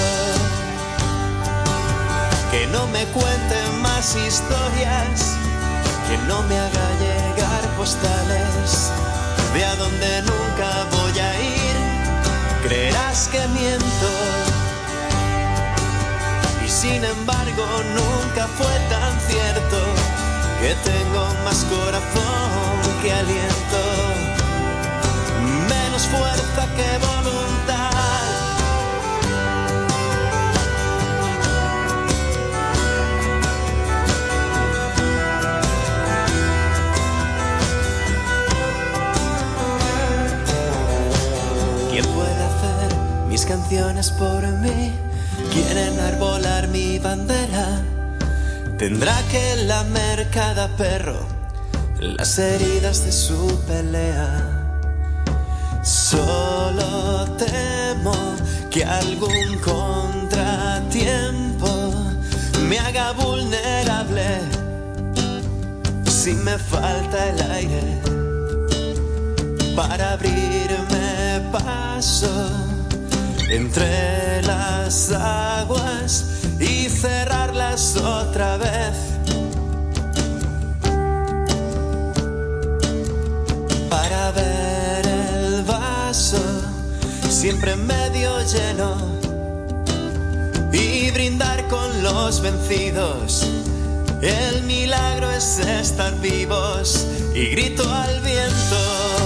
que no me cuente más historias, que no me haga llegar postales de a donde nunca voy a ir. Creerás que miento, y sin embargo nunca fue tan cierto, que tengo más corazón que aliento, menos fuerza que voluntad. ¿Quién puede hacer mis canciones por mí? ¿Quién enarbolar mi bandera? Tendrá que lamer cada perro las heridas de su pelea. Solo temo que algún contratiempo me haga vulnerable si me falta el aire para abrirme paso entre las aguas y cerrarlas otra vez. Para ver el vaso siempre medio lleno y brindar con los vencidos. El milagro es estar vivos, y grito al viento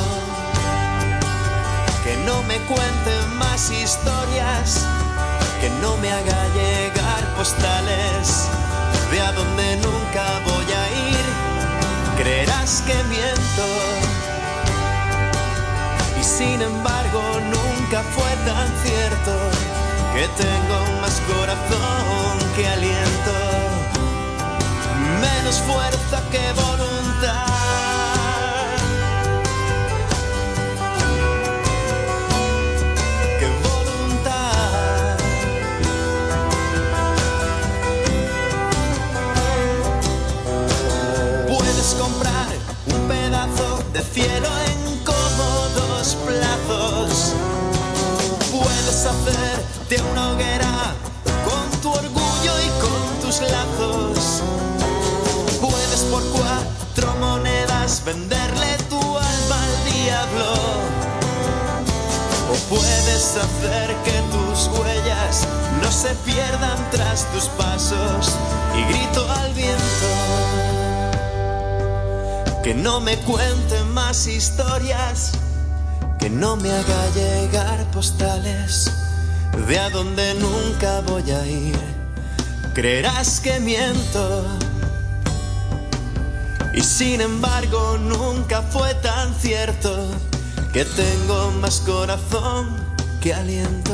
que no me cuente más historias, que no me haga llegar postales de a donde nunca voy a ir. Creerás que miento, y sin embargo nunca fue tan cierto, que tengo más corazón que aliento, menos fuerza que voluntad. Comprar un pedazo de cielo en cómodos plazos. Puedes hacerte una hoguera con tu orgullo y con tus lazos. Puedes Puedes venderle tu alma al diablo, o puedes hacer que tus huellas no se pierdan tras tus pasos. Y grito al viento que no me cuente más historias, que no me haga llegar postales de a donde nunca voy a ir. Creerás que miento, y sin embargo nunca fue tan cierto, que tengo más corazón que aliento,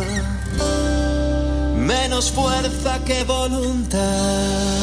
menos fuerza que voluntad.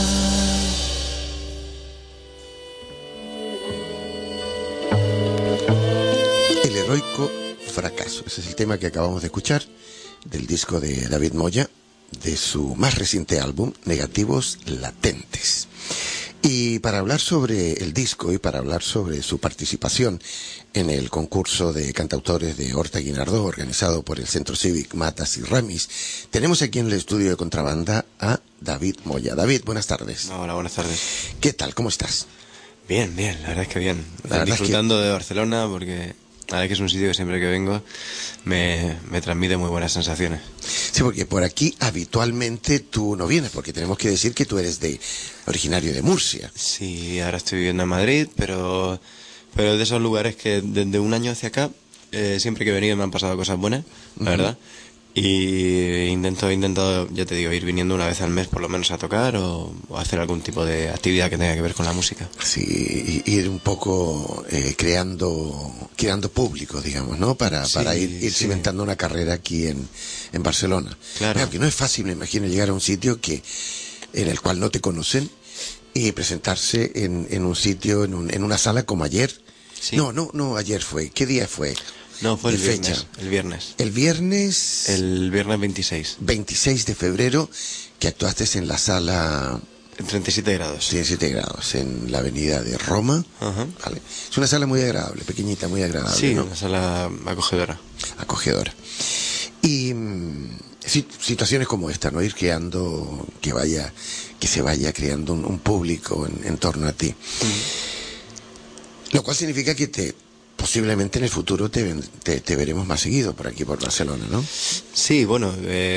El heroico fracaso. Ese es el tema que acabamos de escuchar del disco de David Moya, de su más reciente álbum, Negativos Latentes. Y para hablar sobre el disco y para hablar sobre su participación en el concurso de cantautores de Horta Guinardó, organizado por el Centro Cívic Matas y Ramis, tenemos aquí en el estudio de Contrabanda a David Moya. David, buenas tardes. Hola, buenas tardes. ¿Qué tal? ¿Cómo estás? Bien, la verdad es que bien. Disfrutando de Barcelona, porque la verdad es que es un sitio que siempre que vengo me transmite muy buenas sensaciones. Sí, porque por aquí habitualmente tú no vienes, porque tenemos que decir que tú eres originario de Murcia. Sí, ahora estoy viviendo en Madrid, pero de esos lugares que desde un año hacia acá, siempre que he venido me han pasado cosas buenas, la verdad. Y he intentado, ya te digo, ir viniendo una vez al mes por lo menos a tocar o hacer algún tipo de actividad que tenga que ver con la música. Sí, ir un poco creando público, digamos, ¿no? Para ir cimentando una carrera aquí en Barcelona. Claro. Que no es fácil, me imagino, llegar a un sitio en el cual no te conocen y presentarse en un sitio, en una sala como ayer. Sí. No, ayer fue. ¿Qué día fue? No, fue el viernes. Fecha. El viernes 26. 26 de febrero, que actuaste en la sala... En 37 grados. 37 grados, en la avenida de Roma. Ajá. Vale. Es una sala muy agradable, pequeñita, muy agradable. Sí, ¿no? Una sala acogedora. Y situaciones como esta, ¿no? Ir creando, que se vaya creando un público en torno a ti. Lo cual significa que posiblemente en el futuro te veremos más seguido por aquí, por Barcelona, ¿no? Sí, bueno,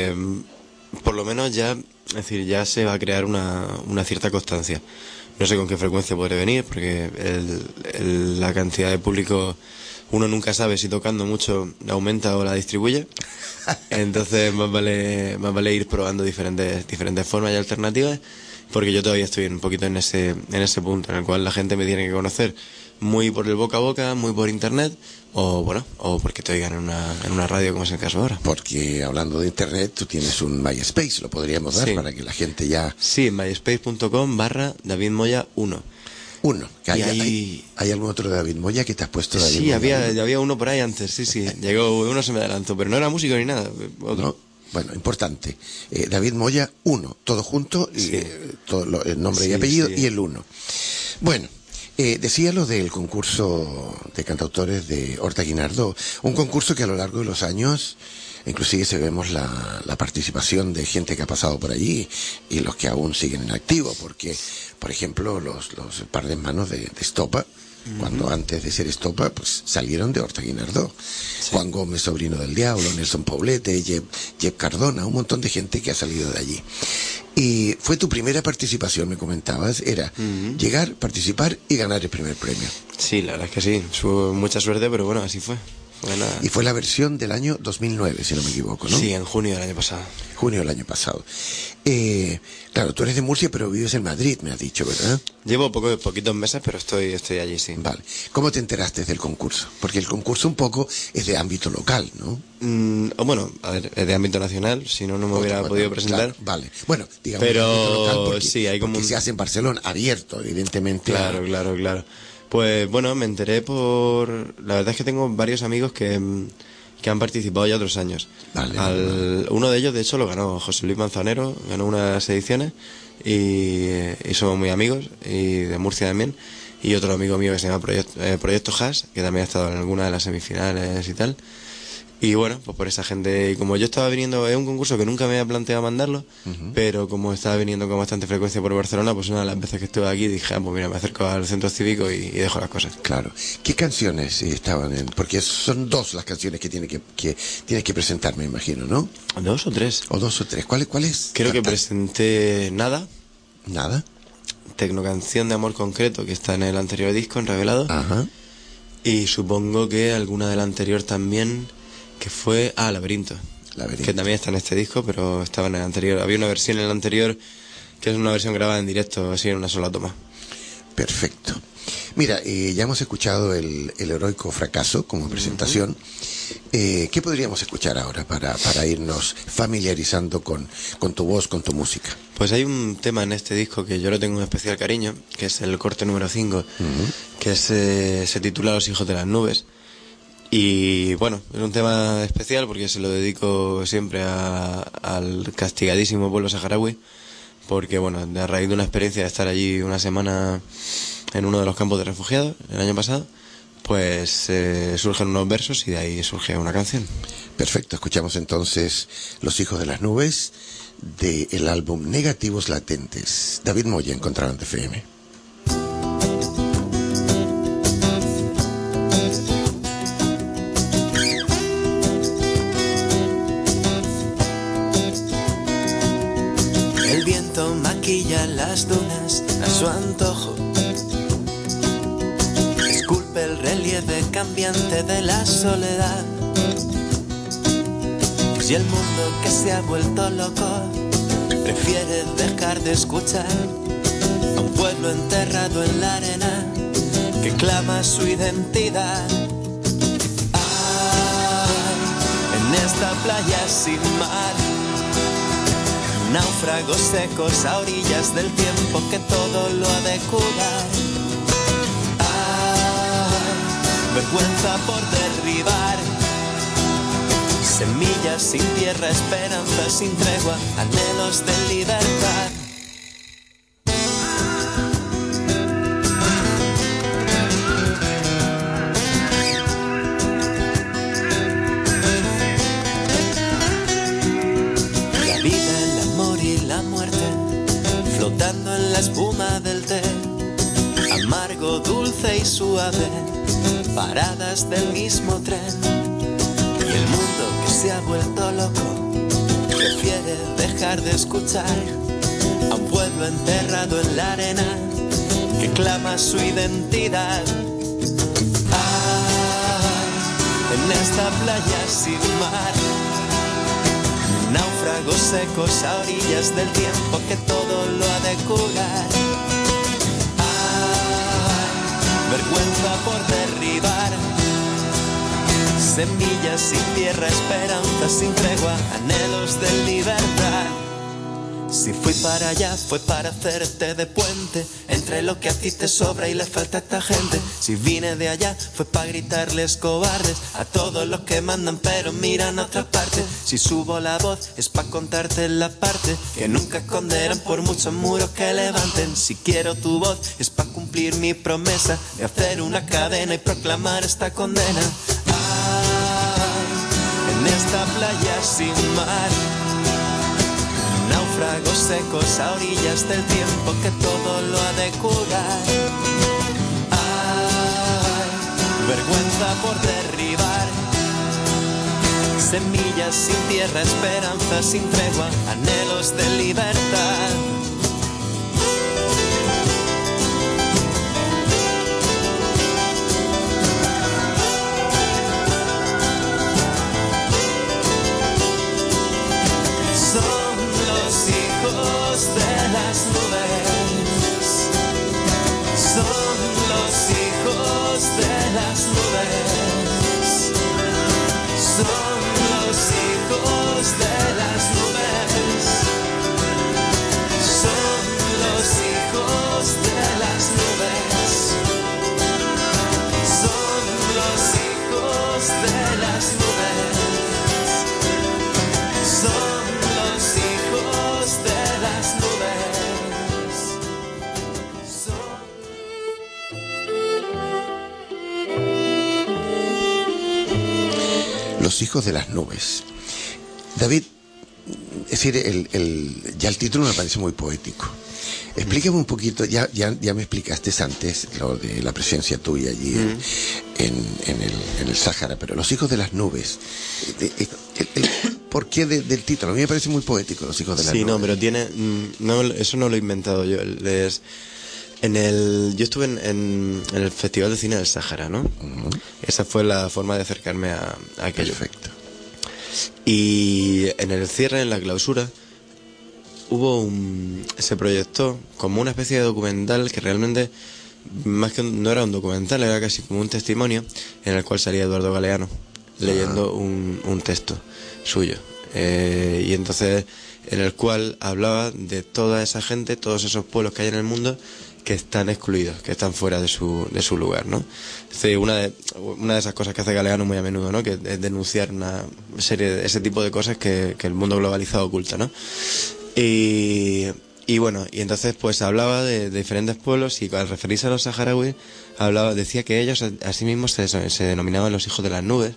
por lo menos ya se va a crear una cierta constancia. No sé con qué frecuencia podré venir, porque la cantidad de público, uno nunca sabe si tocando mucho la aumenta o la distribuye. Entonces más vale ir probando diferentes formas y alternativas, porque yo todavía estoy un poquito en ese punto en el cual la gente me tiene que conocer muy por el boca a boca, muy por internet, o porque te oigan en una radio, como es el caso ahora. Porque hablando de internet, tú tienes un MySpace, lo podríamos dar para que la gente ya... Sí, myspace.com/David Moya 1. ¿Hay algún otro de David Moya que te has puesto David Sí, Moya? había uno por ahí antes, sí. Llegó uno, se me adelantó, pero no era músico ni nada. Otro. No. Bueno, importante. David Moya 1, todo junto, el nombre y apellido y el 1. Bueno, decía lo del concurso de cantautores de Horta Guinardó, un concurso que a lo largo de los años, inclusive se vemos la participación de gente que ha pasado por allí y los que aún siguen en activo, porque, por ejemplo, los par de manos de Estopa, cuando antes de ser Estopa, pues salieron de Horta Guinardó. Sí. Juan Gómez, Sobrino del Diablo, Nelson Poblete, Jeb Cardona, un montón de gente que ha salido de allí. Y fue tu primera participación, me comentabas, era llegar, participar y ganar el primer premio. Sí, la verdad es que sí, mucha suerte, pero bueno, así fue. Y fue la versión del año 2009, si no me equivoco, ¿no? Sí, en junio del año pasado. Junio del año pasado. Claro, tú eres de Murcia, pero vives en Madrid, me has dicho, ¿verdad? Llevo poquitos meses, pero estoy allí, sí. Vale. ¿Cómo te enteraste del concurso? Porque el concurso un poco es de ámbito local, ¿no? Bueno, a ver, es de ámbito nacional, si no me hubiera podido presentar. Claro, vale. Bueno, digamos pero de ámbito local porque, sí, hay como se hace en Barcelona, abierto, evidentemente. Claro. Pues bueno, me enteré la verdad es que tengo varios amigos que han participado ya otros años. Vale. Uno de ellos, de hecho, lo ganó José Luis Manzanero, ganó unas ediciones y somos muy amigos, y de Murcia también. Y otro amigo mío que se llama Proyecto Haas, que también ha estado en alguna de las semifinales y tal. Y bueno, pues por esa gente, y como yo estaba viniendo, es un concurso que nunca me había planteado mandarlo, pero como estaba viniendo con bastante frecuencia por Barcelona, pues una de las veces que estuve aquí dije, pues mira, me acerco al centro cívico y dejo las cosas. Claro. ¿Qué canciones estaban en...? Porque son 2 las canciones que tienes que presentar, me imagino, ¿no? 2 o 3. O 2 o 3. ¿Cuál es? Creo que presenté Nada. Nada. Tecnocanción de Amor Concreto, que está en el anterior disco, en Revelado. Ajá. Y supongo que alguna del anterior también, que fue... Laberinto. Que también está en este disco, pero estaba en el anterior. Había una versión en el anterior, que es una versión grabada en directo, así en una sola toma. Perfecto. Mira, ya hemos escuchado el heroico fracaso como presentación. ¿Qué podríamos escuchar ahora para irnos familiarizando con tu voz, con tu música? Pues hay un tema en este disco que yo le tengo un especial cariño, que es el corte número 5, que se titula Los hijos de las nubes. Y bueno, es un tema especial porque se lo dedico siempre al castigadísimo pueblo saharaui, porque bueno, a raíz de una experiencia de estar allí una semana en uno de los campos de refugiados el año pasado, pues surgen unos versos y de ahí surge una canción. Perfecto, escuchamos entonces Los hijos de las nubes del álbum Negativos Latentes. David Moya en Contrabanda FM. El viento maquilla las dunas a su antojo, esculpe el relieve cambiante de la soledad. Y el mundo que se ha vuelto loco prefiere dejar de escuchar a un pueblo enterrado en la arena que clama su identidad. En esta playa sin mar, náufragos secos a orillas del tiempo que todo lo ha de curar. Vergüenza por derribar, semillas sin tierra, esperanza sin tregua, anhelos de libertad. La vida, el amor y la muerte, flotando en la espuma del té, amargo, dulce y suave, paradas del mismo tren. Y el mundo que se ha vuelto loco prefiere dejar de escuchar a un pueblo enterrado en la arena que clama su identidad. En esta playa sin mar, náufragos secos a orillas del tiempo que todo lo ha de curar. Vergüenza por derribar, semillas sin tierra, esperanza sin tregua, anhelos de libertad. Si fui para allá fue para hacerte de puente entre lo que a ti te sobra y le falta a esta gente. Si vine de allá fue para gritarles cobardes a todos los que mandan pero miran a otra parte. Si subo la voz es para contarte la parte que nunca esconderán por muchos muros que levanten. Si quiero tu voz es para cumplir mi promesa de hacer una cadena y proclamar esta condena. En esta playa sin mar, náufragos secos a orillas del tiempo que todo lo ha de curar. Vergüenza por derribar, semillas sin tierra, esperanza sin tregua, anhelos de libertad. De las nubes, son los hijos de las nubes, son los hijos de las nubes, Los hijos de las nubes. David, es decir, ya el título me parece muy poético. Explícame un poquito, ya me explicaste antes lo de la presencia tuya allí en el Sáhara, pero los hijos de las nubes, ¿por qué del título? A mí me parece muy poético, los hijos de las nubes. Sí, no, pero tiene, eso no lo he inventado yo. Yo estuve en el Festival de Cine del Sáhara, ¿no? Esa fue la forma de acercarme a aquello. Perfecto. Y en el cierre, en la clausura, se proyectó como una especie de documental que realmente, más que no era un documental, era casi como un testimonio, en el cual salía Eduardo Galeano leyendo un texto suyo. Y entonces, en el cual hablaba de toda esa gente, todos esos pueblos que hay en el mundo que están excluidos, que están fuera de su lugar, ¿no? Es una de esas cosas que hace Galeano muy a menudo, ¿no? Que es denunciar una serie de ese tipo de cosas que el mundo globalizado oculta, ¿no? Y bueno, y entonces pues hablaba de diferentes pueblos, y al referirse a los saharauis decía que ellos a sí mismos se denominaban los hijos de las nubes,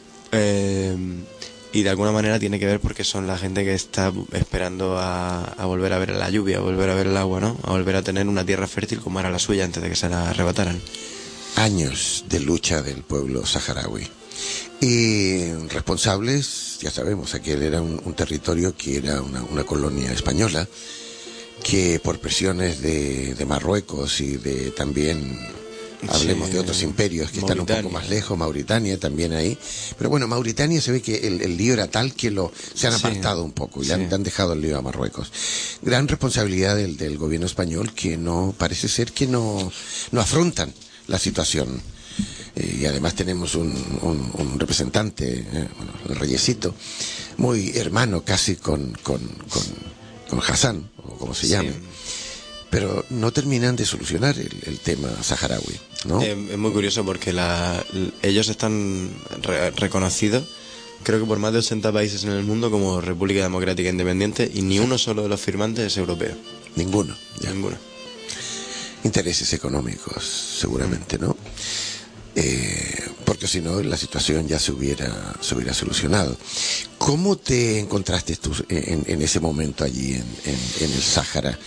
y de alguna manera tiene que ver porque son la gente que está esperando a volver a ver la lluvia, a volver a ver el agua, ¿no? A volver a tener una tierra fértil como era la suya antes de que se la arrebataran. Años de lucha del pueblo saharaui. Y responsables, ya sabemos, aquel era un territorio que era una colonia española, que por presiones de Marruecos y de también, hablemos de otros imperios que están un poco más lejos, Mauritania también ahí, pero bueno, Mauritania se ve que el lío era tal que se han apartado un poco, ya han dejado el lío a Marruecos. Gran responsabilidad del gobierno español, que parece ser que no afrontan la situación. Y además tenemos un representante, el Reyesito, muy hermano casi con Hassan, o como se llame, pero no terminan de solucionar el tema saharaui, ¿no? Es muy curioso porque ellos están reconocidos, creo que por más de 80 países en el mundo, como República Democrática Independiente, y ni uno solo de los firmantes es europeo. Ninguno. Ninguno. Intereses económicos, seguramente, ¿no? Porque si no, la situación ya se hubiera solucionado. ¿Cómo te encontraste tú en ese momento allí en el Sáhara,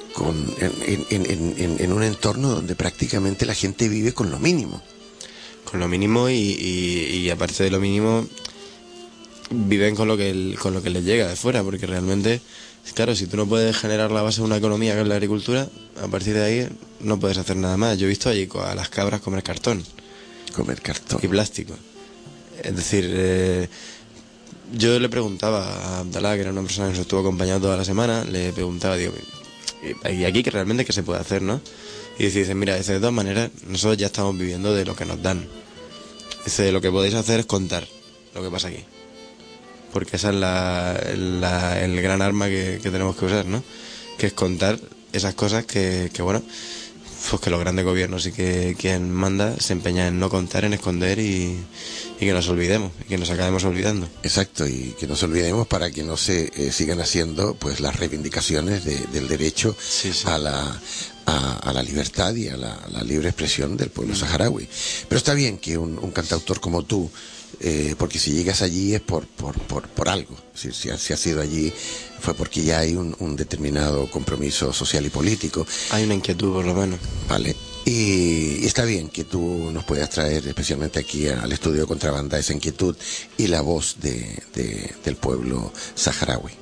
en un entorno donde prácticamente la gente vive con lo mínimo? Con lo mínimo, y aparte de lo mínimo, viven con lo que les llega de fuera, porque realmente, claro, si tú no puedes generar la base de una economía que es la agricultura, a partir de ahí no puedes hacer nada más. Yo he visto allí a las cabras comer cartón y plástico. Es decir, yo le preguntaba a Abdalá, que era una persona que nos estuvo acompañando toda la semana, le preguntaba, digo, ¿y aquí que realmente qué se puede hacer, no? Y dice, mira, de todas maneras, nosotros ya estamos viviendo de lo que nos dan. Dice, lo que podéis hacer es contar lo que pasa aquí, porque esa es el gran arma que tenemos que usar, ¿no? Que es contar esas cosas que bueno, pues que los grandes gobiernos y que quien manda se empeña en no contar, en esconder, y que nos olvidemos, y que nos acabemos olvidando. Exacto, y que nos olvidemos para que no se sigan haciendo pues las reivindicaciones del derecho a la libertad y a la libre expresión del pueblo saharaui. Pero está bien que un cantautor como tú, porque si llegas allí es por algo. Si has ido allí fue porque ya hay un determinado compromiso social y político. Hay una inquietud, por lo menos. Vale. Y está bien que tú nos puedas traer, especialmente aquí al estudio de Contrabanda, esa inquietud y la voz del pueblo saharaui.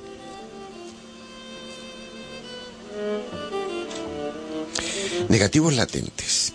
Negativos latentes.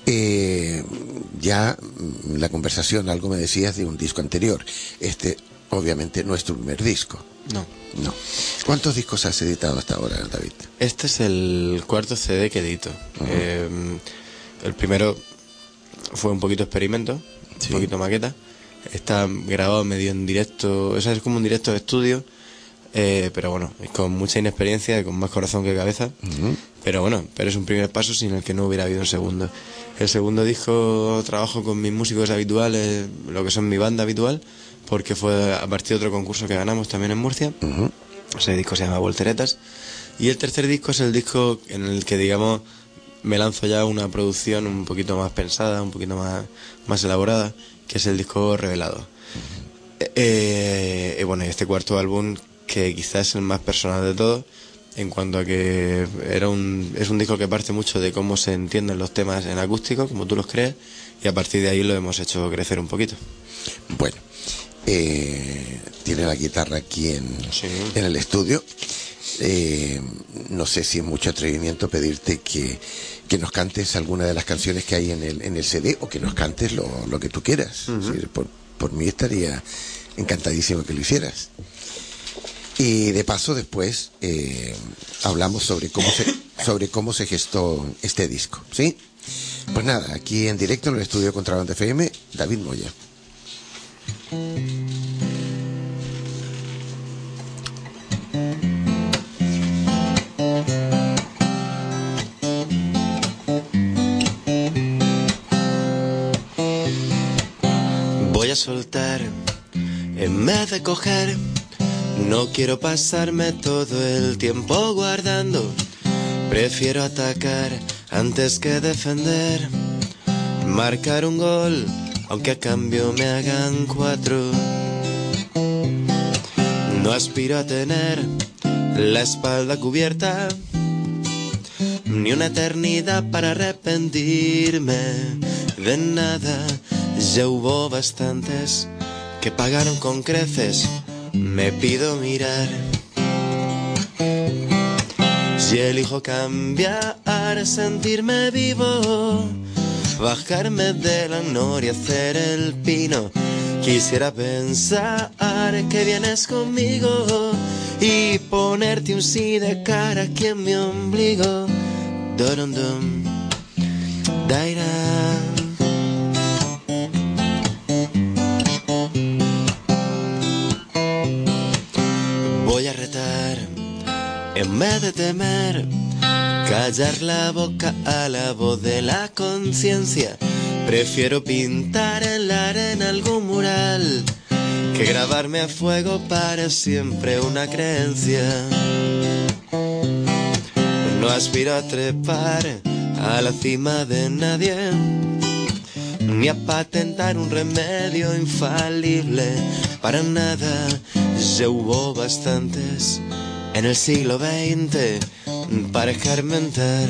Ya la conversación, algo me decías de un disco anterior. Este, obviamente, no es tu primer disco. No. ¿Cuántos discos has editado hasta ahora, David? Este es el cuarto CD que edito. El primero fue un poquito experimento, un poquito maqueta. Está grabado medio en directo, es como un directo de estudio, pero bueno, con mucha inexperiencia, con más corazón que cabeza. Pero bueno, es un primer paso sin el que no hubiera habido un segundo. El segundo disco trabajo con mis músicos habituales, lo que son mi banda habitual, porque fue a partir de otro concurso que ganamos también en Murcia. Ese disco se llama Volteretas. Y el tercer disco es el disco en el que, digamos, me lanzo ya una producción un poquito más pensada, un poquito más elaborada, que es el disco Revelado. Bueno, este cuarto álbum, que quizás es el más personal de todos, en cuanto a que es un disco que parte mucho de cómo se entienden los temas en acústico, como tú los crees, y a partir de ahí lo hemos hecho crecer un poquito. Bueno, tiene la guitarra aquí en el estudio. No sé si es mucho atrevimiento pedirte que nos cantes alguna de las canciones que hay en el CD, o que nos cantes lo que tú quieras. Uh-huh. Sí, por mí estaría encantadísimo que lo hicieras. Y de paso después hablamos sobre cómo se gestó este disco, ¿sí? Pues nada, aquí en directo en el estudio Contrabanda FM, David Moya. Voy a soltar en vez de coger. No quiero pasarme todo el tiempo guardando. Prefiero atacar antes que defender. Marcar un gol, aunque a cambio me hagan 4. No aspiro a tener la espalda cubierta, ni una eternidad para arrepentirme de nada. Ya hubo bastantes que pagaron con creces. Me pido mirar. Si elijo cambiar, sentirme vivo, bajarme de la noria, hacer el pino. Quisiera pensar que vienes conmigo y ponerte un sí de cara aquí en mi ombligo. Dorondom, daira. Voy a retar en vez de temer, callar la boca a la voz de la conciencia. Prefiero pintar en la arena algún mural que grabarme a fuego para siempre una creencia. No aspiro a trepar a la cima de nadie, ni a patentar un remedio infalible para nada. Ya hubo bastantes en el siglo XX para escarmentar.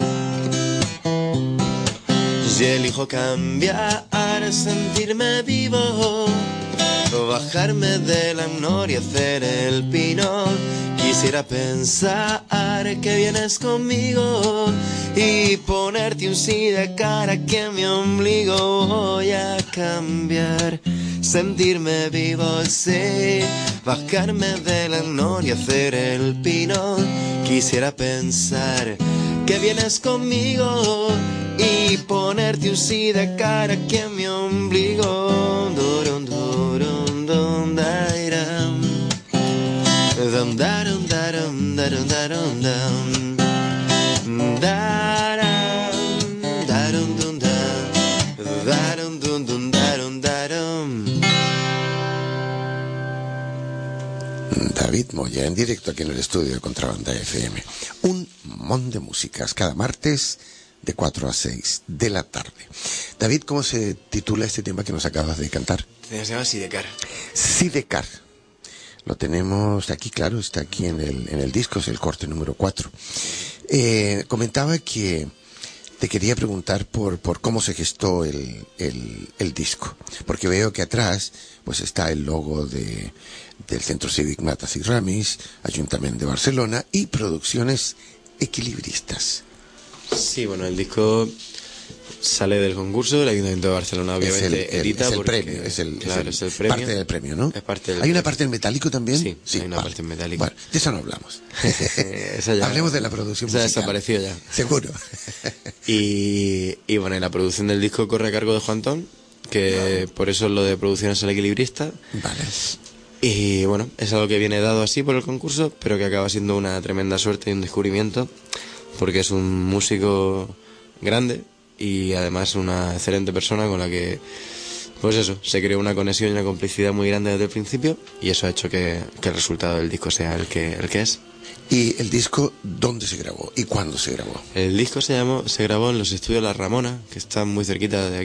Si elijo cambiar, sentirme vivo, bajarme de la noria, hacer el pino. Quisiera pensar que vienes conmigo y ponerte un sí de cara aquí en mi ombligo. Voy a cambiar, sentirme vivo, sí, bajarme de la noria, hacer el pino. Quisiera pensar que vienes conmigo y ponerte un sí de cara aquí en mi ombligo. Durum, durum, dum, dairam. Dum, darum, darum, darum, darum, dum. Daram, darum, dum, da. Darum, dum, dum, darum, darum. David Moya, en directo aquí en el estudio de Contrabanda FM. Un montón de músicas, cada martes de 4 a 6 de la tarde. David, ¿cómo se titula este tema que nos acabas de cantar? Se llama Sidecar. Sidecar. Lo tenemos aquí, claro, está aquí en el disco, es el corte número 4. Comentaba que te quería preguntar por cómo se gestó el disco, porque veo que atrás pues está el logo del Centro Cívic Matas y Ramis, Ayuntamiento de Barcelona y Producciones Equilibristas. Sí, bueno, el disco sale del concurso, el Ayuntamiento de Barcelona obviamente edita. Es el porque, premio, es el premio. Parte del premio, ¿no? Es parte del ¿Hay una premio. parte en metálico también? Sí, hay una parte en metálico. Bueno, de eso no hablamos. Esa ya, hablemos de la producción musical. Esa desapareció ya. Seguro. Y bueno, y la producción del disco corre a cargo de Juan Ton, que por eso lo de producción es el equilibrista. Vale. Y bueno, es algo que viene dado así por el concurso, pero que acaba siendo una tremenda suerte y un descubrimiento, porque es un músico grande y además una excelente persona con la que, pues eso, se creó una conexión y una complicidad muy grande desde el principio, y eso ha hecho que el resultado del disco sea el que es. ¿Y el disco dónde se grabó? ¿Y cuándo se grabó? El disco se grabó en los estudios La Ramona, que están muy cerquita de aquí,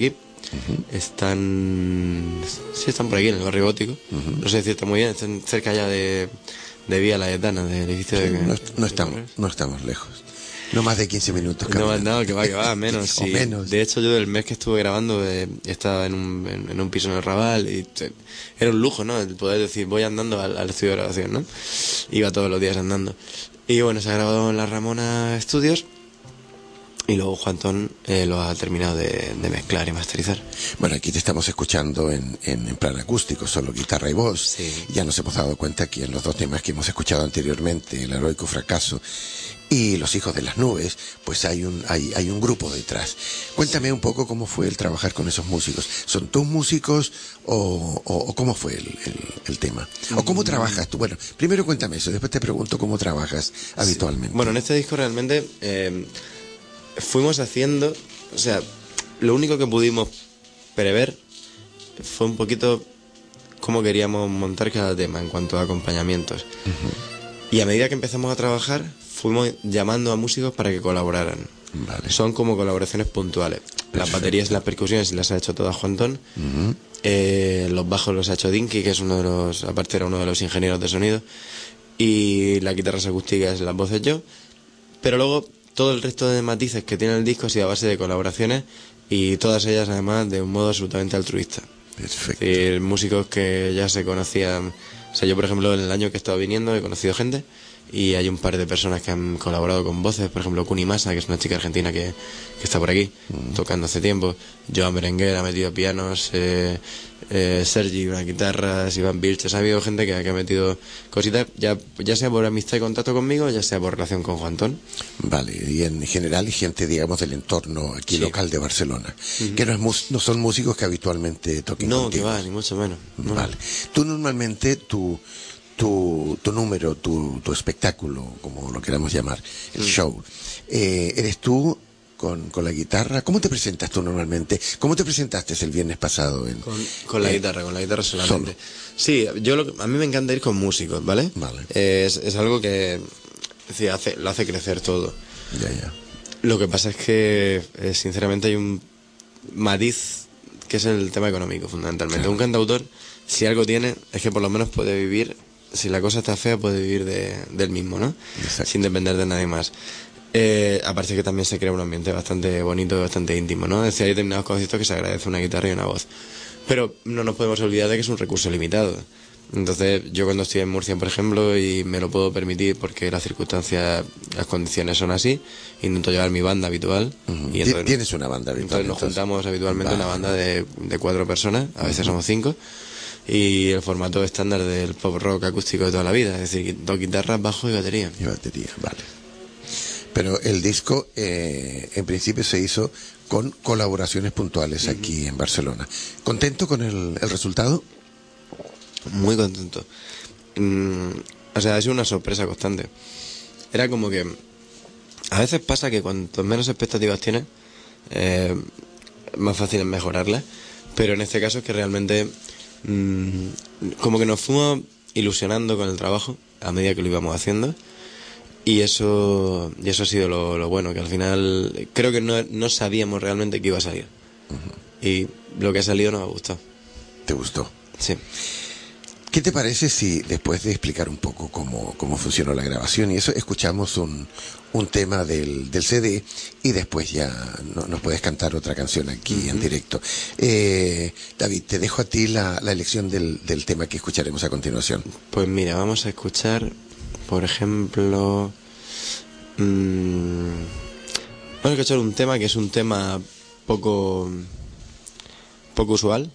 Están por aquí, en el barrio gótico. No sé decirte muy bien, están cerca ya de Vía Laetana, del edificio de... No estamos lejos. No más de 15 minutos. No, que va, menos. Sí. Menos. De hecho, yo el mes que estuve grabando estaba en un piso en el Raval y era un lujo, ¿no? El poder decir, voy andando al estudio de grabación, ¿no? Iba todos los días andando. Y bueno, se ha grabado en la Ramona Studios y luego Juantón lo ha terminado de mezclar y masterizar. Bueno, aquí te estamos escuchando en plan acústico, solo guitarra y voz. Sí. Ya nos hemos dado cuenta que en los dos temas que hemos escuchado anteriormente, El heroico fracaso y Los hijos de las nubes, pues hay un grupo detrás. Cuéntame un poco cómo fue el trabajar con esos músicos. ¿Son tus músicos o cómo fue el tema? ¿O cómo trabajas tú? Bueno, primero cuéntame eso, después te pregunto cómo trabajas habitualmente. Bueno, en este disco realmente fuimos haciendo, o sea, lo único que pudimos prever fue un poquito cómo queríamos montar cada tema en cuanto a acompañamientos. Y a medida que empezamos a trabajar, fuimos llamando a músicos para que colaboraran. Vale. Son como colaboraciones puntuales. Perfecto. Las baterías y las percusiones las ha hecho todas Juantón. Los bajos los ha hecho Dinky, que es aparte era uno de los ingenieros de sonido. Y las guitarras acústicas las voces yo. Pero luego todo el resto de matices que tiene el disco ha sido a base de colaboraciones y todas ellas además de un modo absolutamente altruista. Perfecto. Es decir, músicos que ya se conocían. O sea, yo por ejemplo en el año que he estado viniendo he conocido gente y hay un par de personas que han colaborado con voces, por ejemplo Kuni Masa, que es una chica argentina que está por aquí tocando hace tiempo. Joan Berenguer ha metido pianos, Sergi unas guitarras, Iván Vilches. Ha habido gente que ha metido cositas, ya sea por amistad y contacto conmigo, ya sea por relación con Juantón. Vale, y en general gente, digamos, del entorno aquí local de Barcelona, que no son músicos que habitualmente toquen contigo. Que va, ni mucho menos. No. Vale. Tú normalmente, tu número, tu espectáculo, como lo queramos llamar, el show, eres tú con la guitarra. ¿Cómo te presentas tú normalmente? ¿Cómo te presentaste el viernes pasado? Con la guitarra solamente. Solo. Sí, a mí me encanta ir con músicos, ¿vale? Vale. Es algo que lo hace crecer todo. Ya. Lo que pasa es que, sinceramente, hay un matiz que es el tema económico, fundamentalmente. Claro. Un cantautor, si algo tiene, es que por lo menos puede vivir. Si la cosa está fea, puede vivir del mismo, ¿no? Exacto. Sin depender de nadie más. Aparte que también se crea un ambiente bastante bonito, bastante íntimo, ¿no? Es decir, hay determinados conciertos que se agradece una guitarra y una voz. Pero no nos podemos olvidar de que es un recurso limitado. Entonces, yo cuando estoy en Murcia, por ejemplo, y me lo puedo permitir porque las circunstancias, las condiciones son así, intento llevar mi banda habitual. Y entonces, ¿tienes una banda habitual? Entonces nos juntamos habitualmente una banda de 4 personas, a veces somos 5. Y el formato estándar del pop rock acústico de toda la vida, es decir, 2 guitarras, bajo y batería. Vale. Pero el disco, en principio, se hizo con colaboraciones puntuales aquí en Barcelona. ¿Contento con el resultado? Muy contento. O sea, ha sido una sorpresa constante. Era como que a veces pasa que cuanto menos expectativas tienes, más fácil es mejorarlas. Pero en este caso es que realmente como que nos fuimos ilusionando con el trabajo a medida que lo íbamos haciendo. Y eso ha sido lo bueno, que al final creo que no sabíamos realmente qué iba a salir. Y lo que ha salido nos ha gustado. ¿Te gustó? Sí. ¿Qué te parece si después de explicar un poco cómo funcionó la grabación y eso, escuchamos un tema del CD y después ya nos puedes cantar otra canción aquí en directo? David, te dejo a ti la elección del tema que escucharemos a continuación. Pues mira, vamos a escuchar, por ejemplo, vamos a escuchar un tema que es un tema poco usual.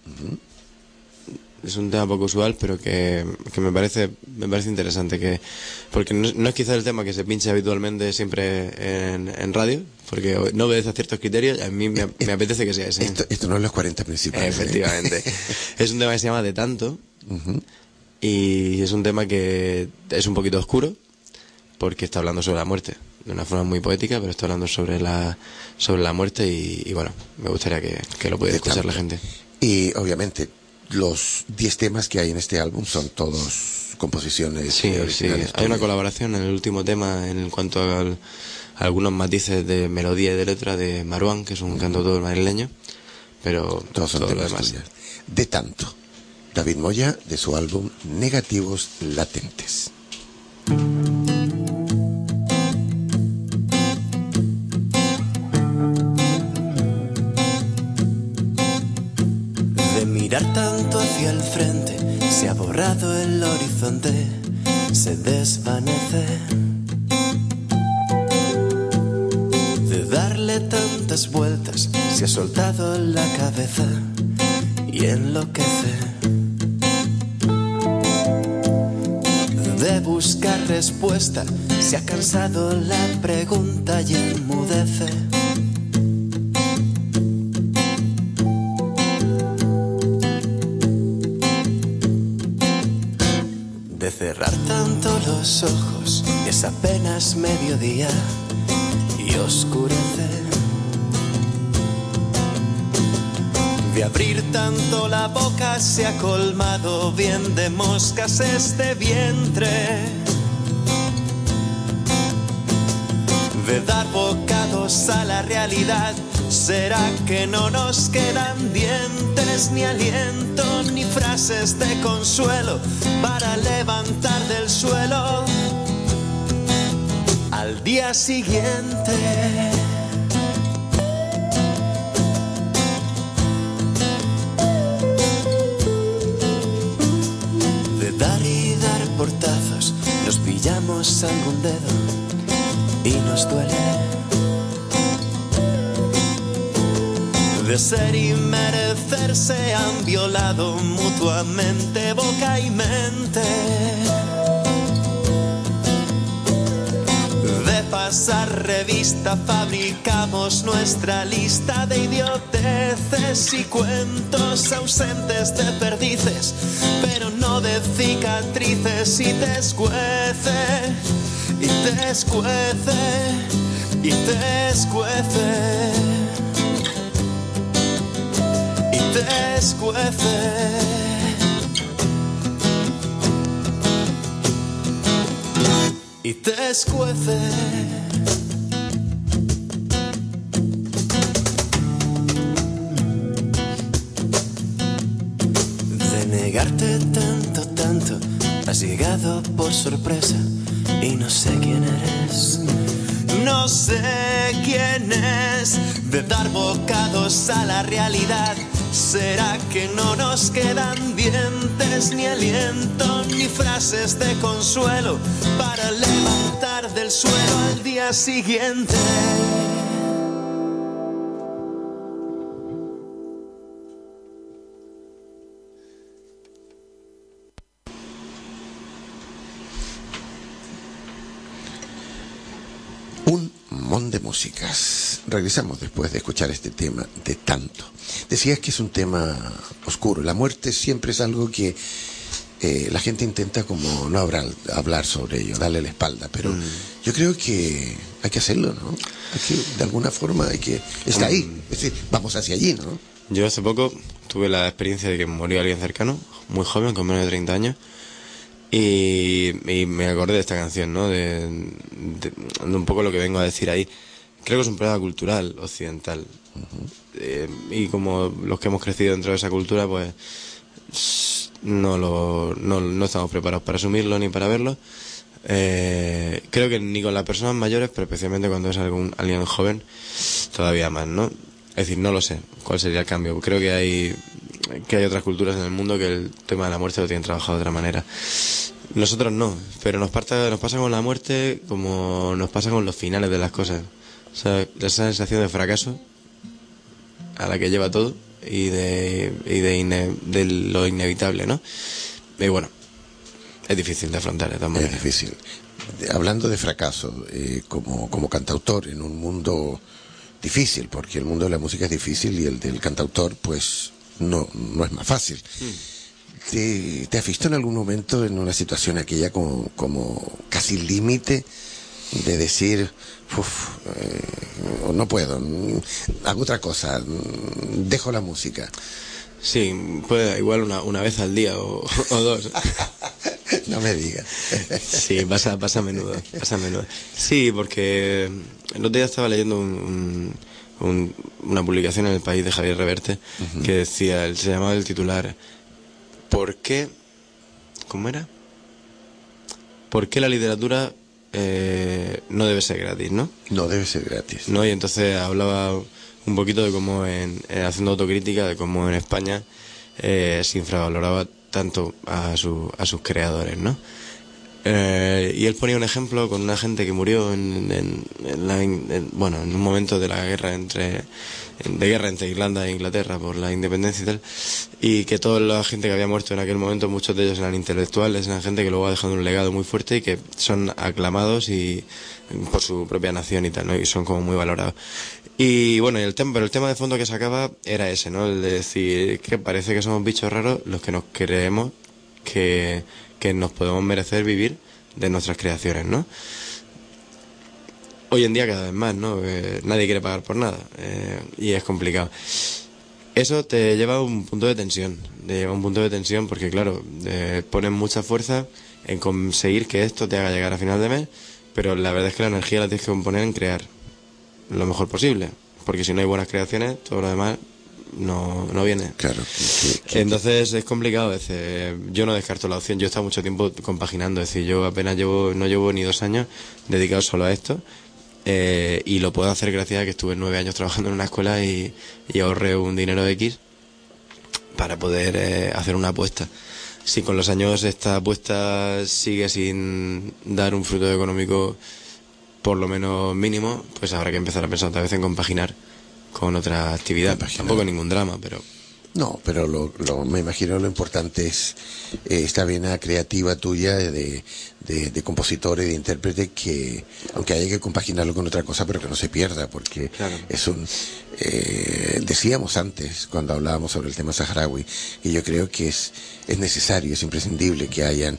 Es un tema poco usual, pero que me parece interesante, porque no es quizás el tema que se pinche habitualmente siempre en radio, porque no obedece a ciertos criterios, y a mí me apetece que sea ese. Esto no es los 40 principales. Efectivamente. Es un tema que se llama De Tanto, y es un tema que es un poquito oscuro, porque está hablando sobre la muerte, de una forma muy poética, pero está hablando sobre la muerte, y bueno, me gustaría que lo pudiera escuchar la gente. Y obviamente los 10 temas que hay en este álbum son todos composiciones originales. Sí. Hay una colaboración en el último tema en cuanto a algunos matices de melodía y de letra de Maruán, que es un cantautor madrileño, pero Todos son todo lo temas demás. tuyos. De tanto. David Moya, de su álbum Negativos Latentes. De mirar tanto hacia el frente, se ha borrado el horizonte, se desvanece. De darle tantas vueltas, se ha soltado la cabeza y enloquece. De buscar respuesta, se ha cansado la pregunta y enmudece. De cerrar tanto los ojos, es apenas mediodía y oscurece. De abrir tanto la boca, se ha colmado bien de moscas este vientre. De dar bocados a la realidad, ¿será que no nos quedan dientes, ni aliento, ni frases de consuelo para levantar del suelo al día siguiente? De dar y dar portazos, nos pillamos algún dedo y nos duele. De ser y merecer, se han violado mutuamente boca y mente. De pasar revista, fabricamos nuestra lista de idioteces y cuentos ausentes de perdices, pero no de cicatrices, y te escuece, y te escuece, y te escuece, y te escuece. Y te escuece. De negarte tanto, tanto, has llegado por sorpresa y no sé quién eres. No sé quién es. De dar bocados a la realidad, ¿será que no nos quedan dientes, ni aliento, ni frases de consuelo para levantar del suelo al día siguiente? Un montón de músicas. Regresamos después de escuchar este tema de tanto. Decías que es un tema oscuro. La muerte siempre es algo que la gente intenta como no hablar sobre ello, darle la espalda, pero yo creo que hay que hacerlo, ¿no? Hay que, de alguna forma, hay que... Está ahí, es decir, vamos hacia allí, ¿no? Yo hace poco tuve la experiencia de que murió alguien cercano, muy joven, con menos de 30 años, y me acordé de esta canción, ¿no? De un poco lo que vengo a decir ahí. Creo que es un problema cultural occidental. Y como los que hemos crecido dentro de esa cultura, pues no estamos preparados para asumirlo ni para verlo. Creo que ni con las personas mayores, pero especialmente cuando es alguien joven, todavía más, ¿no? Es decir, no lo sé cuál sería el cambio. Creo que hay otras culturas en el mundo que el tema de la muerte lo tienen trabajado de otra manera. Nosotros no, pero nos pasa con la muerte como nos pasa con los finales de las cosas. O sea, esa sensación de fracaso a la que lleva todo y de lo inevitable, ¿no? Y bueno, es difícil de afrontar de todas maneras. Es difícil. Hablando de fracaso, como cantautor en un mundo difícil, porque el mundo de la música es difícil y el del cantautor, pues, no es más fácil. ¿Te has visto en algún momento en una situación aquella como casi límite de decir, no puedo, hago otra cosa, dejo la música? Sí, puede igual una vez al día o dos. No me digas. Sí, pasa a menudo. Sí, porque el otro día estaba leyendo una publicación en El País de Javier Reverte, que decía, se llamaba el titular, ¿por qué? ¿Cómo era? ¿Por qué la literatura no debe ser gratis, no? No debe ser gratis. ¿No? Y entonces hablaba un poquito de cómo, haciendo autocrítica, de cómo en España se infravaloraba tanto a sus creadores, ¿no? Y él ponía un ejemplo con una gente que murió en un momento de la guerra entre Irlanda e Inglaterra por la independencia y tal, y que toda la gente que había muerto en aquel momento, muchos de ellos eran intelectuales, eran gente que luego ha dejado un legado muy fuerte y que son aclamados y por su propia nación y tal, ¿no? Y son como muy valorados. Y bueno, pero el tema de fondo que sacaba era ese, ¿no? El de decir que parece que somos bichos raros los que nos creemos que nos podemos merecer vivir de nuestras creaciones, ¿no? Hoy en día cada vez más, ¿no? Nadie quiere pagar por nada, y es complicado. Eso te lleva a un punto de tensión, porque claro, pones mucha fuerza en conseguir que esto te haga llegar a final de mes, pero la verdad es que la energía la tienes que poner en crear lo mejor posible, porque si no hay buenas creaciones, todo lo demás no viene. Claro. Entonces es complicado. Yo no descarto la opción. Yo he estado mucho tiempo compaginando. Es decir, yo apenas no llevo ni 2 años dedicado solo a esto. Y lo puedo hacer gracias a que estuve 9 años trabajando en una escuela y ahorré un dinero X para poder hacer una apuesta. Si con los años esta apuesta sigue sin dar un fruto económico por lo menos mínimo, pues habrá que empezar a pensar otra vez en compaginar con otra actividad. Tampoco ningún drama, pero... No, pero me imagino lo importante es esta vena creativa tuya de compositor y de intérprete, que aunque haya que compaginarlo con otra cosa, pero que no se pierda, porque claro, es decíamos antes, cuando hablábamos sobre el tema saharaui, que yo creo que es necesario, es imprescindible que hayan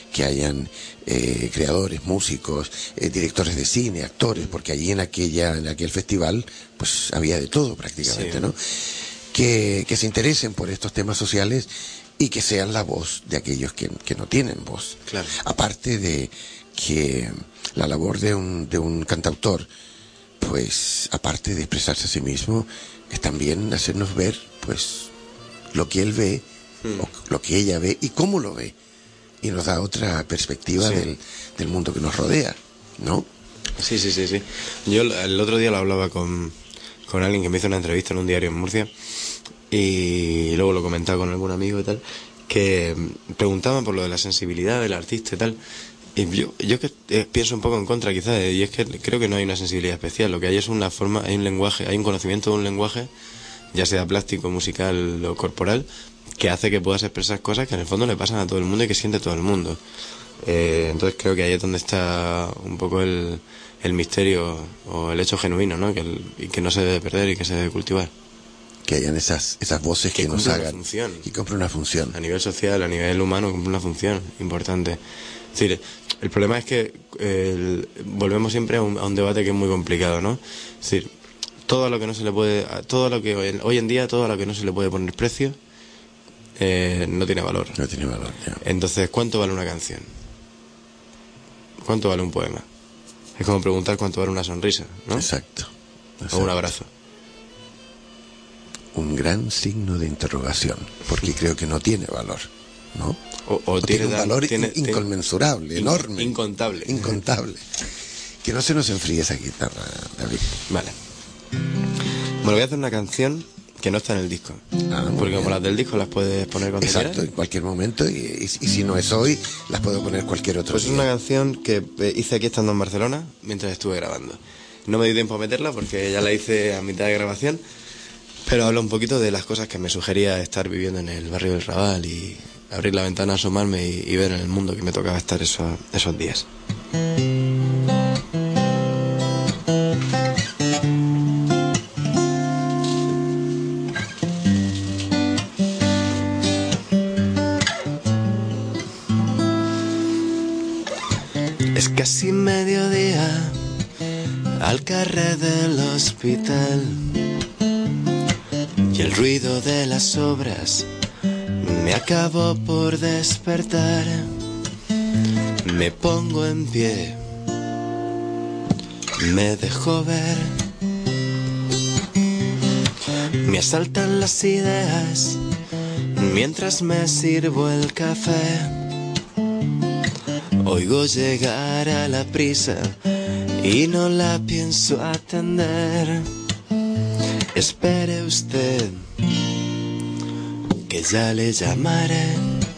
creadores, músicos, directores de cine, actores, porque allí en aquel festival pues había de todo prácticamente, sí, ¿no? Que se interesen por estos temas sociales y que sean la voz de aquellos que no tienen voz. Claro. Aparte de que la labor de un cantautor, pues aparte de expresarse a sí mismo, es también hacernos ver pues lo que él ve, o lo que ella ve y cómo lo ve, y nos da otra perspectiva, sí, del mundo que nos rodea, ¿no? Sí. Yo el otro día lo hablaba con alguien que me hizo una entrevista en un diario en Murcia, y luego lo comentaba con algún amigo y tal, que preguntaban por lo de la sensibilidad del artista y tal, y yo que pienso un poco en contra quizás, y es que creo que no hay una sensibilidad especial. Lo que hay es una forma, hay un lenguaje, hay un conocimiento de un lenguaje, ya sea plástico, musical o corporal, que hace que puedas expresar cosas que en el fondo le pasan a todo el mundo y que siente todo el mundo. Entonces creo que ahí es donde está un poco el misterio o el hecho genuino, ¿no? Y que no se debe perder y que se debe cultivar. Que hayan esas voces que nos hagan y cumplen una función. A nivel social, a nivel humano, cumple una función importante. Es decir, el problema es que volvemos siempre a un debate que es muy complicado, ¿no? Es decir, todo lo que hoy en día, todo a lo que no se le puede poner precio, no tiene valor. No tiene valor, ya. Entonces, ¿cuánto vale una canción? ¿Cuánto vale un poema? Es como preguntar cuánto vale una sonrisa, ¿no? Exacto. O un abrazo. Un gran signo de interrogación, porque creo que no tiene valor, ¿no? O tiene un valor inconmensurable, enorme. Incontable. Que no se nos enfríe esa guitarra, David. Vale. Bueno, voy a hacer una canción que no está en el disco. Porque como las del disco las puedes poner cuando quieras. Exacto, en cualquier momento. Y si no es hoy, las puedo poner cualquier otro día. Pues es una canción que hice aquí estando en Barcelona mientras estuve grabando. No me dio tiempo a meterla porque ya la hice a mitad de grabación, pero habla un poquito de las cosas que me sugería estar viviendo en el barrio del Raval y abrir la ventana, asomarme y ver en el mundo que me tocaba estar esos días. Es casi mediodía al carrer del hospital y el ruido de las obras me acabó por despertar. Me pongo en pie, me dejo ver Me asaltan las ideas mientras me sirvo el café. Oigo llegar a la prisa y no la pienso atender. Espere usted, que ya le llamaré.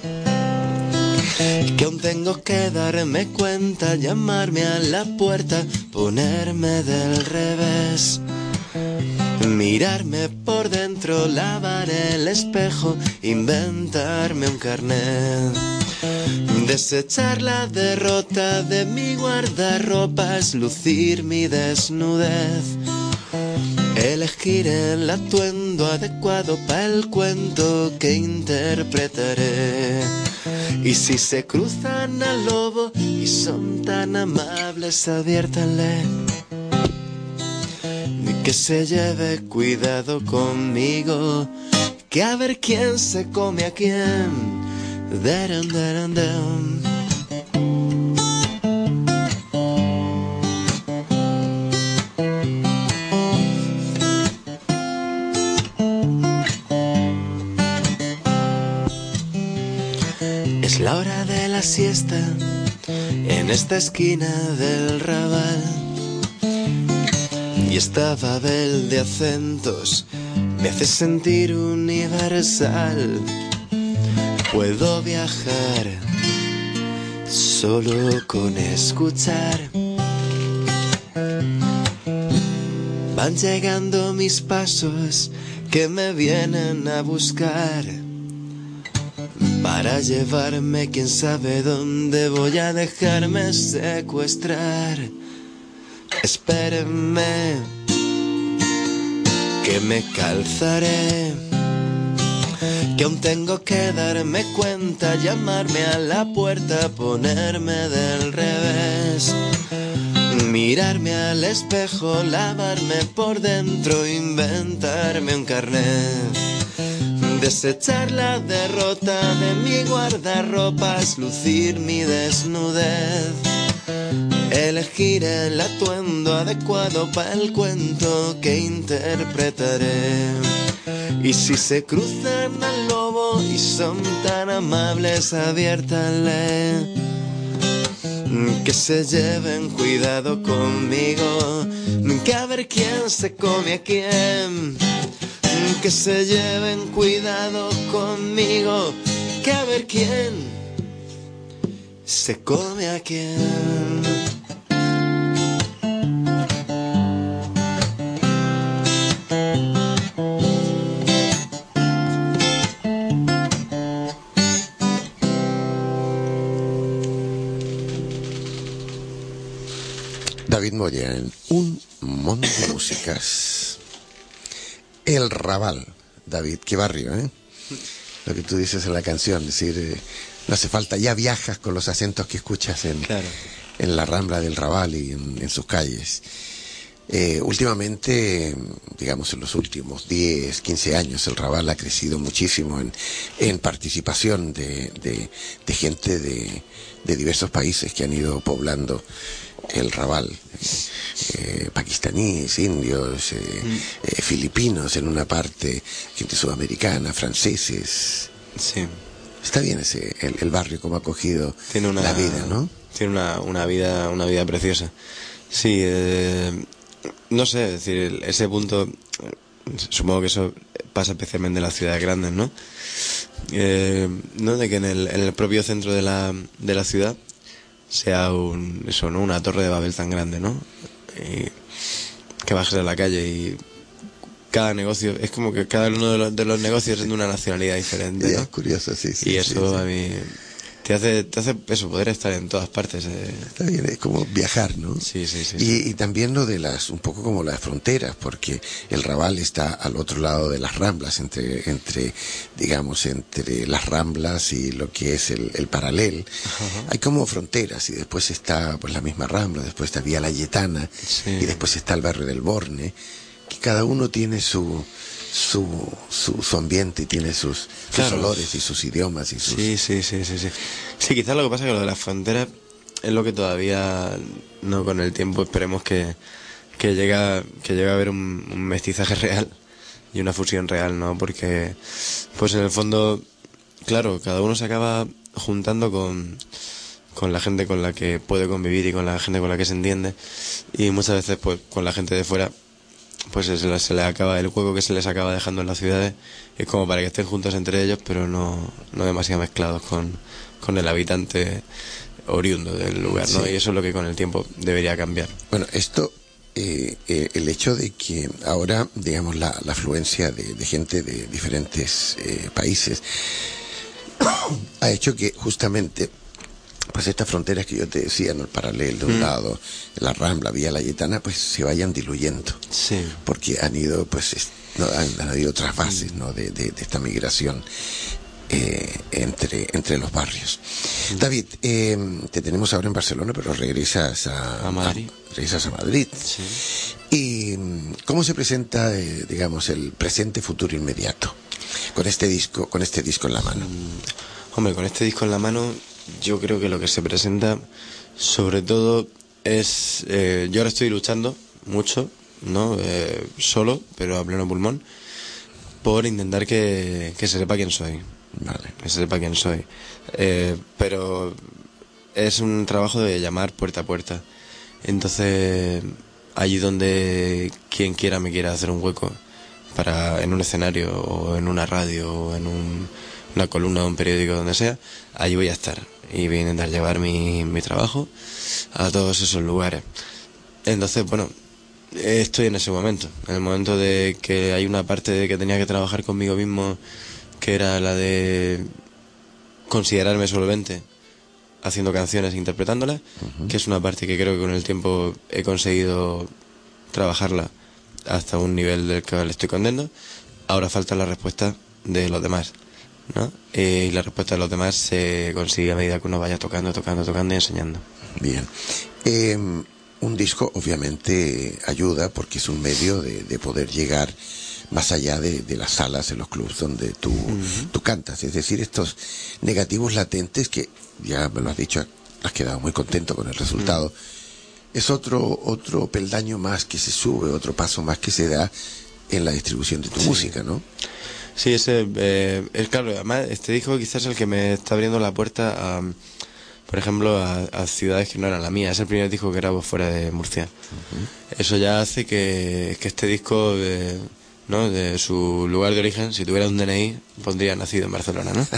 Que aún tengo que darme cuenta, llamarme a la puerta, ponerme del revés, mirarme por dentro, lavar el espejo, inventarme un carnet, desechar la derrota de mi guardarropas, lucir mi desnudez, elegir el atuendo adecuado para el cuento que interpretaré. Y si se cruzan al lobo y son tan amables, adviértanle que se lleve cuidado conmigo, que a ver quién se come a quién. Daran, daran, daran. Es la hora de la siesta en esta esquina del Raval. Y esta babel de acentos me hace sentir universal. Puedo viajar solo con escuchar. Van llegando mis pasos que me vienen a buscar, para llevarme quién sabe dónde. Voy a dejarme secuestrar. Espérenme, que me calzaré, que aún tengo que darme cuenta, llamarme a la puerta, ponerme del revés, mirarme al espejo, lavarme por dentro, inventarme un carnet, desechar la derrota de mi guardarropas, lucir mi desnudez, elegir el atuendo adecuado para el cuento que interpretaré. Y si se cruzan al lobo y son tan amables, adviértanle que se lleven cuidado conmigo, que a ver quién se come a quién. Que se lleven cuidado conmigo, que a ver quién se come a quién. David Moya en Un Mundo de Músicas. El Raval, David, qué barrio, ¿eh? Lo que tú dices en la canción, es decir, no hace falta, ya viajas con los acentos que escuchas en la Rambla del Raval y en sus calles. Últimamente, digamos en los últimos 10, 15 años, el Raval ha crecido muchísimo en participación de gente de diversos países que han ido poblando el Raval, pakistaníes, indios, filipinos en una parte, gente sudamericana, franceses. Sí. Está bien el barrio como ha acogido la vida, ¿no? Tiene una vida preciosa. Sí, no sé, es decir, ese punto, supongo que eso pasa especialmente en las ciudades grandes, ¿no? No de que en el propio centro de la ciudad sea una torre de Babel tan grande, ¿no? Y que bajes a la calle y cada negocio, es como que cada uno de los negocios es de una nacionalidad diferente, ¿no? Es curioso, sí. Y eso a mí te hace eso, poder estar en todas partes. Está bien, es como viajar, ¿no? Sí. Y también lo de un poco como las fronteras, porque el Raval está al otro lado de las Ramblas, entre las Ramblas y lo que es el Paralel. Ajá. Hay como fronteras, y después está pues la misma Rambla, después está Vía Layetana, y después está el barrio del Borne, que cada uno tiene su ambiente y tiene sus olores y sus idiomas y sus... Sí, quizás lo que pasa es que lo de las fronteras es lo que todavía no, con el tiempo esperemos que llegue a haber un mestizaje real una fusión real, ¿no? Porque, pues en el fondo, claro, cada uno se acaba juntando con la gente con la que puede convivir y con la gente con la que se entiende, y muchas veces pues con la gente de fuera pues se les acaba el hueco que se les acaba dejando en las ciudades, es como para que estén juntos entre ellos, pero no demasiado mezclados con el habitante oriundo del lugar, ¿no? Sí. Y eso es lo que con el tiempo debería cambiar. Bueno, esto, el hecho de que ahora, digamos, la afluencia de gente de diferentes países ha hecho que justamente pues estas fronteras que yo te decía, ¿no? El Paralel de un lado, la Rambla, Vía Layetana, pues se vayan diluyendo. Sí. Porque han ido, pues, han habido otras bases, ¿no? De esta migración entre los barrios. David, te tenemos ahora en Barcelona, pero regresas a Madrid. Regresas a Madrid. Sí. ¿Y cómo se presenta, digamos, el presente, futuro inmediato con este disco en la mano? Hombre, con este disco en la mano, yo creo que lo que se presenta, sobre todo, es... yo ahora estoy luchando mucho, ¿no? Solo, pero a pleno pulmón, por intentar que se sepa quién soy. Vale. Que se sepa quién soy. Pero es un trabajo de llamar puerta a puerta. Entonces, allí donde quien quiera me quiera hacer un hueco en un escenario o en una radio o en una columna de un periódico, donde sea, allí voy a estar y voy a intentar llevar mi trabajo a todos esos lugares. Entonces, bueno, estoy en ese momento, en el momento de que hay una parte de que tenía que trabajar conmigo mismo, que era la de considerarme solvente haciendo canciones e interpretándolas, que es una parte que creo que con el tiempo he conseguido trabajarla hasta un nivel del que le estoy contento. Ahora falta la respuesta de los demás, ¿no? Y la respuesta de los demás se consigue a medida que uno vaya tocando y enseñando. Bien. Un disco obviamente ayuda porque es un medio de poder llegar más allá de las salas, en los clubs donde tú cantas. Es decir, estos negativos latentes que, ya me lo has dicho, has quedado muy contento con el resultado. Es otro peldaño más que se sube, otro paso más que se da en la distribución de tu música, ¿no? Sí, es claro, además este disco quizás es el que me está abriendo la puerta a, por ejemplo, a ciudades que no eran la mía. Es el primer disco que grabo fuera de Murcia. Eso ya hace que este disco, ¿no? De su lugar de origen, si tuviera un DNI, pondría nacido en Barcelona, ¿no?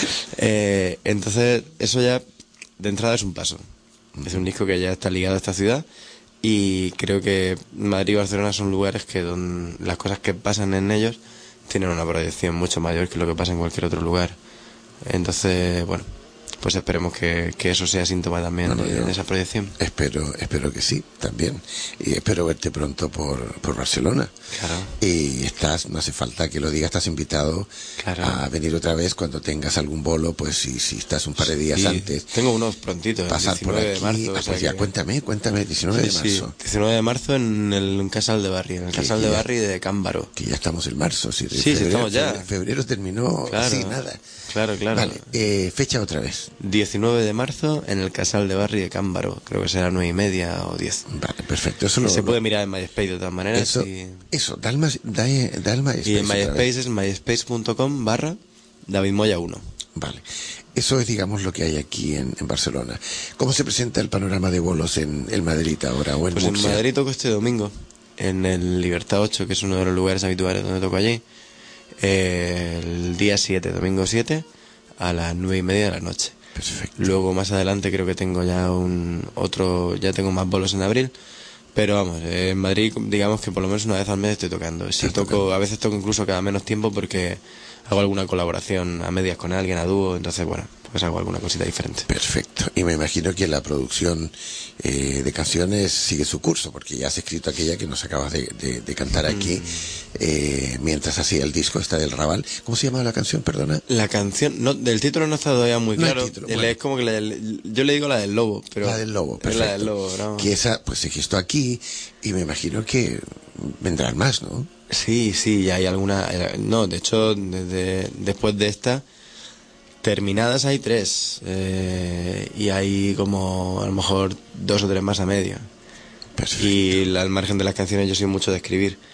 Entonces, eso ya de entrada es un paso. Es un disco que ya está ligado a esta ciudad, y creo que Madrid y Barcelona son lugares que donde las cosas que pasan en ellos tienen una proyección mucho mayor que lo que pasa en cualquier otro lugar. Entonces, bueno, pues esperemos que eso sea síntoma también de esa proyección. Espero que sí, también. Y espero verte pronto por Barcelona. Claro. Y no hace falta que lo digas, estás invitado a venir otra vez cuando tengas algún bolo, pues si estás un par de días antes. Tengo unos prontitos, pasar por aquí. De marzo. Pues ya, cuéntame, 19 de marzo. Sí, 19 de marzo en el Casal de Barri, en el Casal de Barri de Cámbaro. Que ya estamos en marzo, sí. Sí, estamos ya. Febrero terminó así, nada. Claro. Vale, fecha otra vez. 19 de marzo en el Casal de Barri de Cámbaro. Creo que será 9:30 o 10. Vale, perfecto. Eso se puede mirar en MySpace de todas maneras. Eso, da el MySpace. Y en MySpace es myspace.com/DavidMoya1. Vale. Eso es, digamos, lo que hay aquí en Barcelona. ¿Cómo se presenta el panorama de bolos en Madrid ahora o en Murcia? Pues en Madrid toco este domingo, en el Libertad 8, que es uno de los lugares habituales donde toco allí. El día 7, domingo 7, a las 9:30 de la noche. Perfecto. Luego más adelante creo que tengo ya ya tengo más bolos en abril. Pero vamos, en Madrid digamos que por lo menos una vez al mes estoy tocando. A veces toco incluso cada menos tiempo porque hago alguna colaboración a medias con alguien, a dúo, entonces bueno, pues hago alguna cosita diferente. Perfecto. Y me imagino que la producción de canciones sigue su curso, porque ya has escrito aquella que nos acabas de cantar aquí, mientras hacía el disco, esta del Raval. ¿Cómo se llama la canción, perdona? La canción, no, del título no está todavía muy claro. Bueno. Es como que yo le digo la del lobo, pero la del lobo, perfecto. Es la del lobo, ¿no? Que esa pues se gestó aquí, y me imagino que vendrán más, ¿no? Sí, hay alguna. No, de hecho, después de esta, terminadas hay 3. Y hay como a lo mejor 2 o 3 más a medio. Perfecto. Y al margen de las canciones, yo soy mucho de escribir.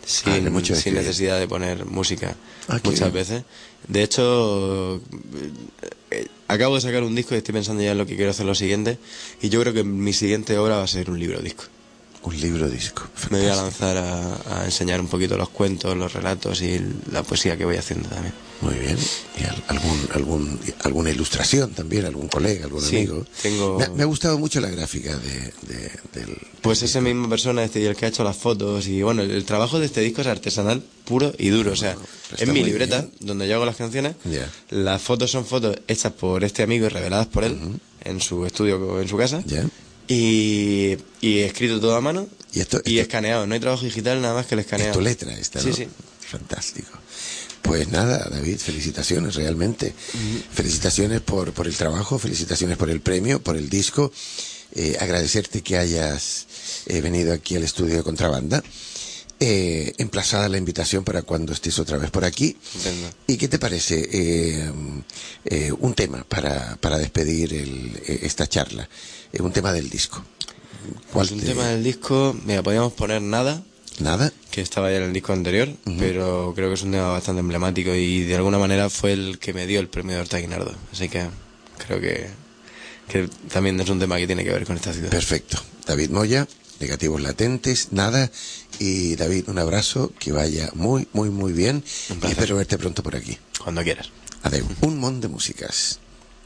sin necesidad de poner música muchas veces. De hecho, acabo de sacar un disco y estoy pensando ya en lo que quiero hacer lo siguiente, y yo creo que mi siguiente obra va a ser un libro disco. Un libro disco. Me voy a lanzar a enseñar un poquito los cuentos, los relatos y la poesía que voy haciendo también. Muy bien. ¿Y alguna ilustración también? ¿Algún colega, algún amigo? Me ha gustado mucho la gráfica del... Pues esa misma persona y el que ha hecho las fotos. Y bueno, el trabajo de este disco es artesanal, puro y duro. O sea, en mi libreta, bien, donde yo hago las canciones, las fotos son fotos hechas por este amigo y reveladas por él en su estudio, en su casa. Y escrito todo a mano y escaneado. No hay trabajo digital, nada más que el escaneado. Es tu letra esta, ¿no? Sí. Fantástico. Pues nada, David, felicitaciones realmente. Felicitaciones por el trabajo, felicitaciones por el premio, por el disco. Agradecerte que hayas venido aquí al estudio de Contrabanda. Emplazada la invitación para cuando estés otra vez por aquí. Entiendo. ¿Y qué te parece un tema para despedir esta charla? Un tema del disco. Pues un tema del disco, mira, podríamos poner Nada, que estaba ya en el disco anterior, pero creo que es un tema bastante emblemático y de alguna manera fue el que me dio el premio de Horta Guinardo. Así que creo que también es un tema que tiene que ver con esta ciudad. Perfecto. David Moya, Negativos Latentes, Nada. Y David, un abrazo, que vaya muy, muy, muy bien. Y espero verte pronto por aquí. Cuando quieras. Adeu. Un montón de músicas.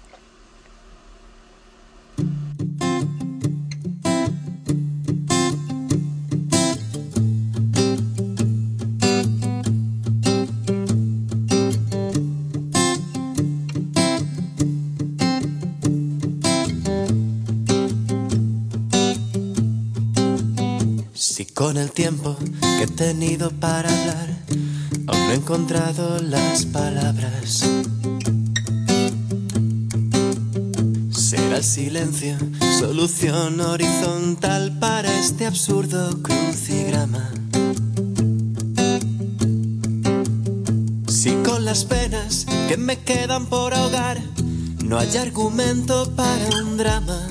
Con el tiempo que he tenido para hablar, aún no he encontrado las palabras. Será el silencio solución horizontal para este absurdo crucigrama. Si con las penas que me quedan por ahogar no hay argumento para un drama,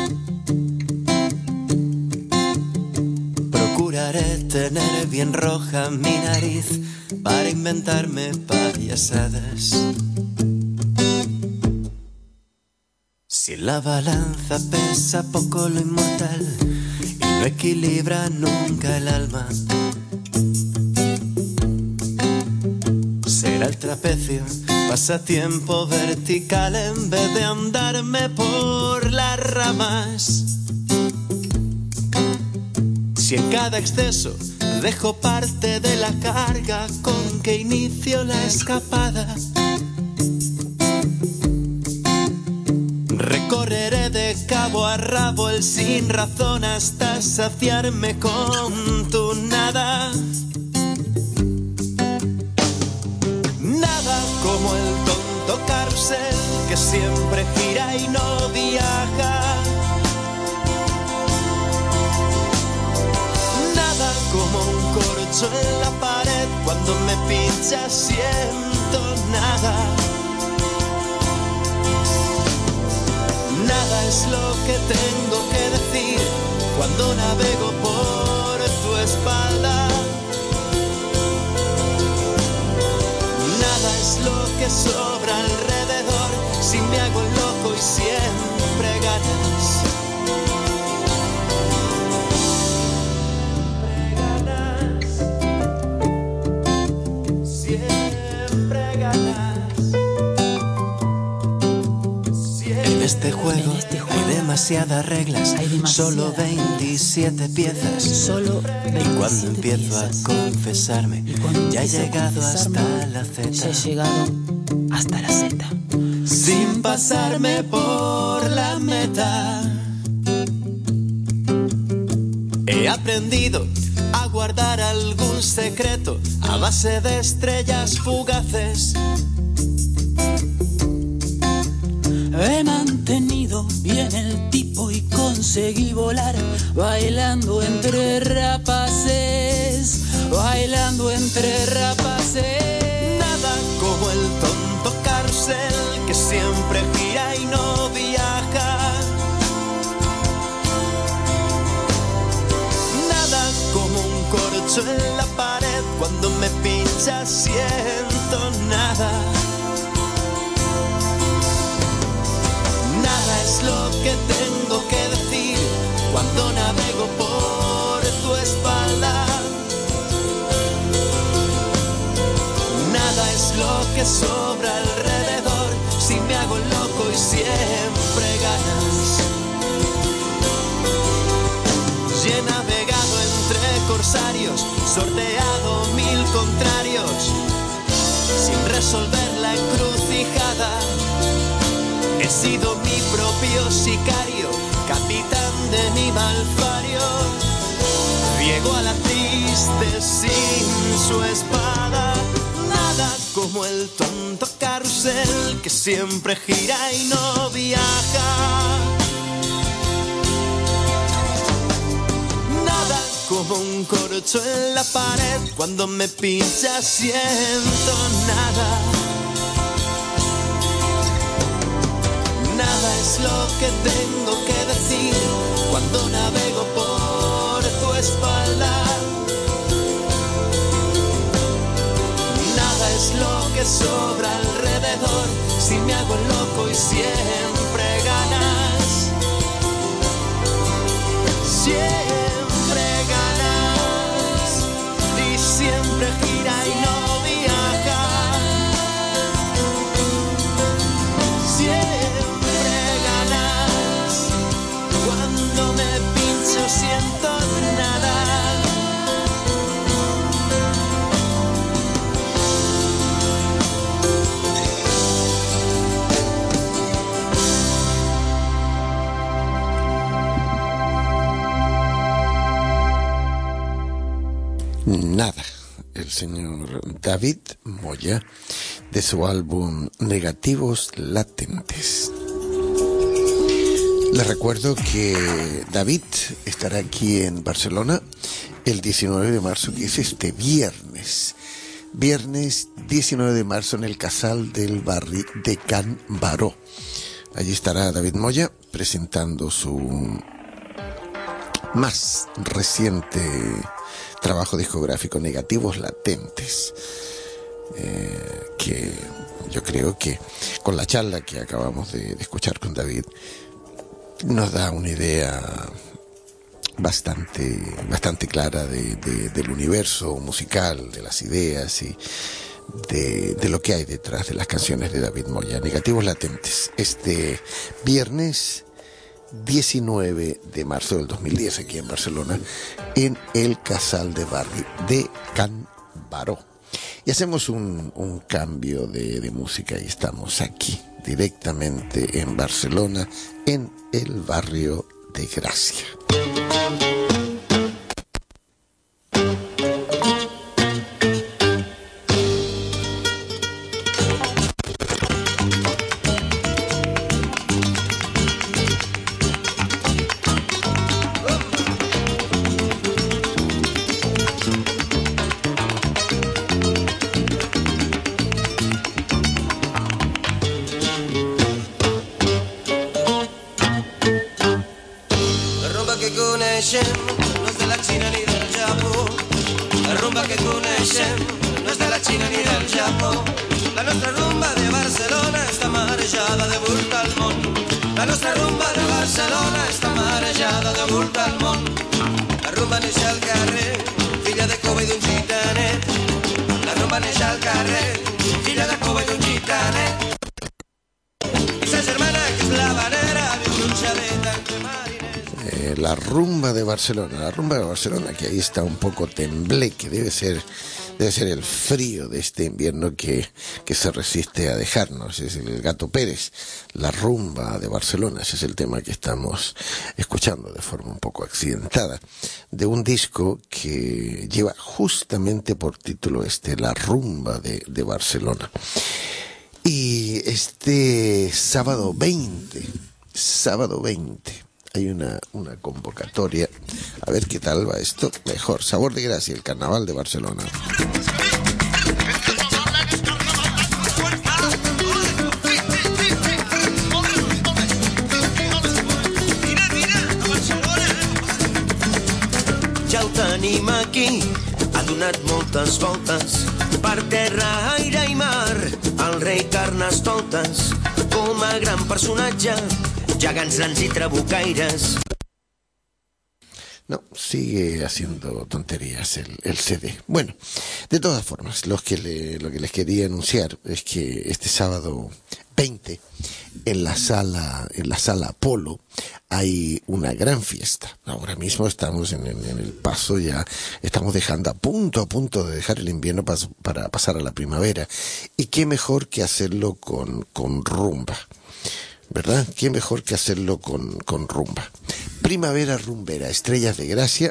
procuraré tener bien roja mi nariz para inventarme payasadas. Si en la balanza pesa poco lo inmortal y no equilibra nunca el alma, será el trapecio pasatiempo vertical en vez de andarme por las ramas. Si en cada exceso dejo parte de la carga con que inicio la escapada, recorreré de cabo a rabo el sin razón hasta saciarme con tu nada. Nada como el tonto carrusel que siempre gira y no viaja. Como un corcho en la pared, cuando me pincha siento nada. Nada es lo que tengo que decir cuando navego por tu espalda. Nada es lo que sobra alrededor si me hago loco y siempre ganas. En este juego hay demasiadas reglas, solo 27 piezas. Y cuando empiezo a confesarme, ya he llegado hasta la Z. Sin pasarme por la meta. He aprendido a guardar algún secreto a base de estrellas fugaces. He mantenido bien el tipo y conseguí volar bailando entre rapaces, bailando entre rapaces. Nada como el tonto carrusel que siempre gira y no viaja. Nada como un corcho en la pared cuando me pinchas siento nada. Nada es lo que tengo que decir cuando navego por tu espalda. Nada es lo que sobra alrededor si me hago loco y siempre ganas. Y he navegado entre corsarios, sorteado 1000 contrarios, sin resolver la encrucijada. He sido mi propio sicario, capitán de mi malfario, riego a la triste sin su espada. Nada como el tonto carrusel que siempre gira y no viaja. Nada como un corcho en la pared, cuando me pincha siento nada. Nada es lo que tengo que decir cuando navego por tu espalda. Nada es lo que sobra alrededor si me hago loco y siempre ganas. Siempre ganas y siempre gira y no viaja. Siempre ganas, cuando me pincho siento nada. Nada, el señor David Moya, de su álbum Negativos Latentes. Les recuerdo que David estará aquí en Barcelona el 19 de marzo, que es este viernes. Viernes 19 de marzo en el Casal del Barri de Can Baró. Allí estará David Moya presentando su más reciente trabajo discográfico, Negativos Latentes, que yo creo que con la charla que acabamos de escuchar con David nos da una idea bastante clara del universo musical, de las ideas y de lo que hay detrás de las canciones de David Moya. Negativos Latentes, este viernes 19 de marzo del 2010 aquí en Barcelona, en el Casal de Barri de Can Baró. Y hacemos un cambio de música y estamos aquí directamente en Barcelona, en el barrio de Gracia. no és de la Xina ni del Japó. La rumba que coneixem no és de la Xina ni del Japó. La nostra rumba de Barcelona està marejada de volta al món. La nostra rumba de Barcelona està marejada de volta al món. La rumba neix al carrer, filla de cova i d'un gitanet. La rumba neix al carrer, filla de cova i d'un gitanet. I sa germana, que és l'havanera, viu d'un xalet entre mariners. La rumba de Barcelona, que ahí está un poco tembleque, debe ser el frío de este invierno que se resiste a dejarnos. Es el Gato Pérez, la rumba de Barcelona. Ese es el tema que estamos escuchando de forma un poco accidentada, de un disco que lleva justamente por título la rumba de Barcelona. Y este sábado 20, hay una convocatoria. A ver qué tal va esto. Mejor, Sabor de Gracia, el Carnaval de Barcelona. Ja ho tenim aquí, el donat moltes voltes per terra, aire i mar. El rei Carnestoltes, com a gran personatge, gegants, nans i trabucaires. No, sigue haciendo tonterías el CD. Bueno, de todas formas, lo que les quería anunciar es que este sábado 20 en la sala Apolo hay una gran fiesta. Ahora mismo estamos en el paso, ya estamos dejando a punto de dejar el invierno para pasar a la primavera. Y qué mejor que hacerlo con rumba, ¿verdad? ¿Qué mejor que hacerlo con rumba? Primavera rumbera, Estrellas de Gracia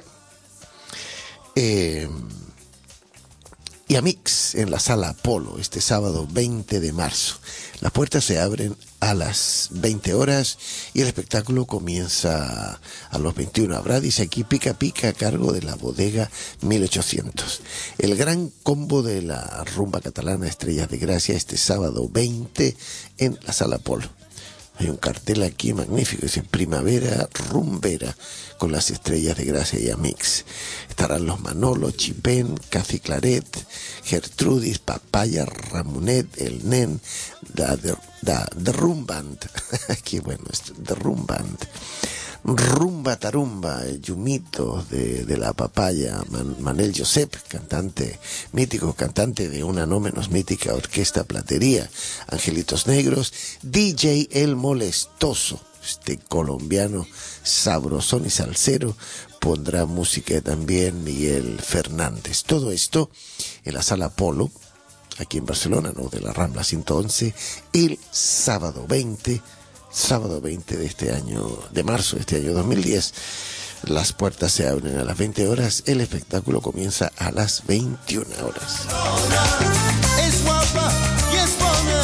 y Amix en la sala Apolo este sábado 20 de marzo. Las puertas se abren a las 20 horas y el espectáculo comienza a los 21. Habrá, dice aquí, pica pica a cargo de la bodega 1800. El gran combo de la rumba catalana Estrellas de Gracia este sábado 20 en la sala Apolo. Hay un cartel aquí magnífico, dice Primavera Rumbera con las Estrellas de Gracia y Amix. Estarán los Manolo, Chipén, Cathy Claret, Gertrudis, Papaya, Ramonet, El Nen, The Rumband. Qué bueno esto, The Rumband. Rumba Tarumba, el Yumito de la Papaya, Manel Josep, cantante mítico, cantante de una no menos mítica orquesta Platería, Angelitos Negros, DJ El Molestoso, este colombiano sabrosón y salsero, pondrá música también Miguel Fernández. Todo esto en la sala Polo, aquí en Barcelona, ¿no? De la Rambla 111, el sábado 20 de este año, de marzo de este año 2010. Las puertas se abren a las 20 horas, el espectáculo comienza a las 21 horas. Es guapa y es bona.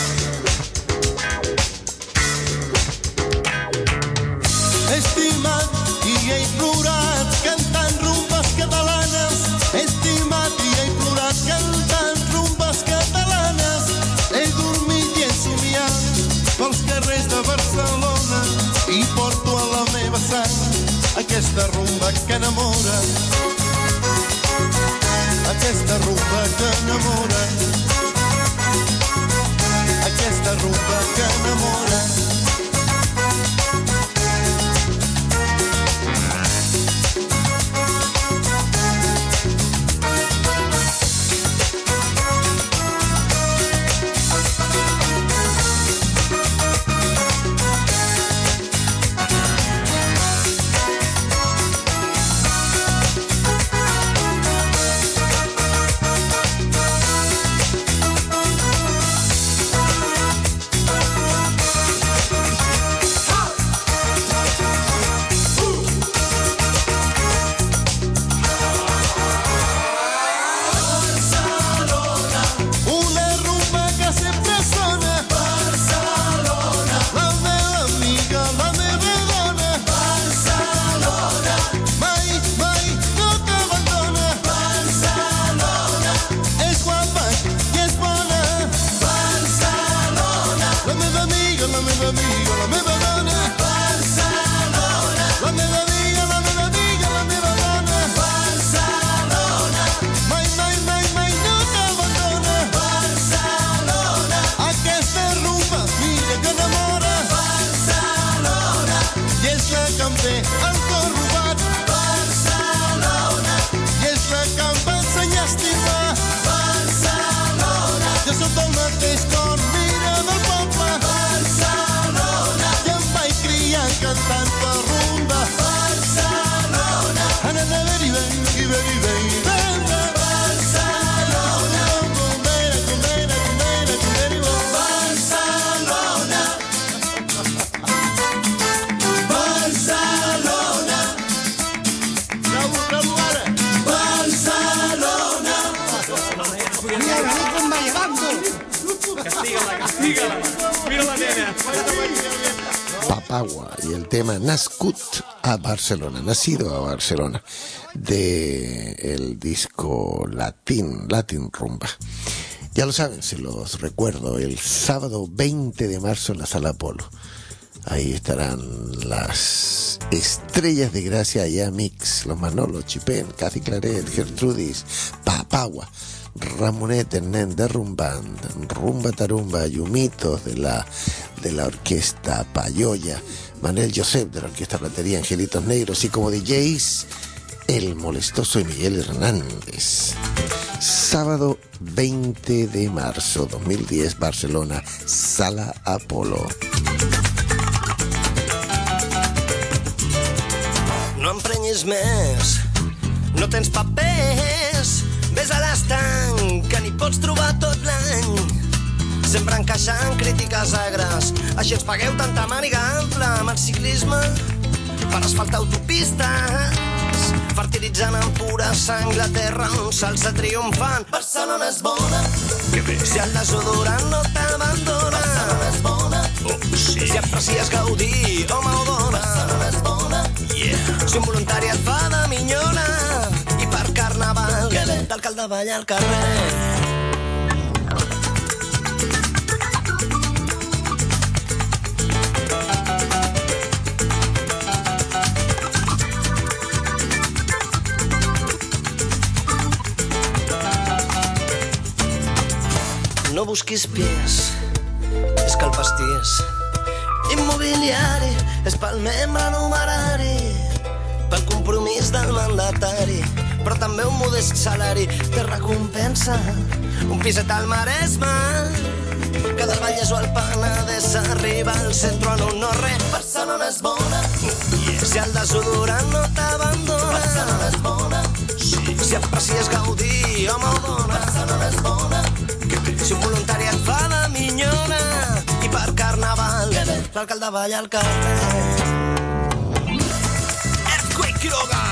Estimat i he plorat cantant rumbes catalanes. Estimat i he plorat cantant rumbes catalanes. He dormit i he somiat pels carrers de Barcelona i porto a la meva sang aquesta rumba que enamora, aquesta rumba que enamora, aquesta rumba que enamora. Papagua y el tema Nascut a Barcelona, nacido a Barcelona, de el disco Latin Rumba. Ya lo saben, se los recuerdo, el sábado 20 de marzo en la Sala Apolo. Ahí estarán las estrellas de Gracia allá Mix, los Manolo, Chipén, Cathy Claret, Gertrudis, Papagua, Ramonet, Hernán de Rumband, Rumba Tarumba, Yumitos de la orquesta Payoya, Manuel Josep de la orquesta Platería, Angelitos Negros, y como DJs, El Molestoso y Miguel Hernández. Sábado 20 de marzo 2010, Barcelona, Sala Apolo. No emprenyis més, no tens papers, ves a l'estanc, que n'hi pots trobar tot l'any. Sempre encaixant crítiques agres, així ens pagueu tanta màniga ampla amb el ciclisme per asfaltar autopistes, fertilitzant amb pura sang la terra, un salsa triomfant. Barcelona és bona, si el desodorant no t'abandona. Barcelona és bona, si aprecies gaudir, home o dona. Barcelona és bona, si un voluntari et fa de minyona, i per carnaval l'alcalde balla al carrer. No busquis pis, és que el pastís immobiliari és pel membre numerari, pel compromís del mandatari, però també un modest salari té recompensa, un piset al Maresme, que del Vallès o el Penedès arriba al centre en un no-res. Barcelona és bona, si el desodorant no t'abandona. Barcelona és bona, si aprecies gaudir, home o dona. Barcelona és bona, si un voluntari et fa de minyona, i per carnaval l'alcalde balla al carrer. Earthquake Quiroga!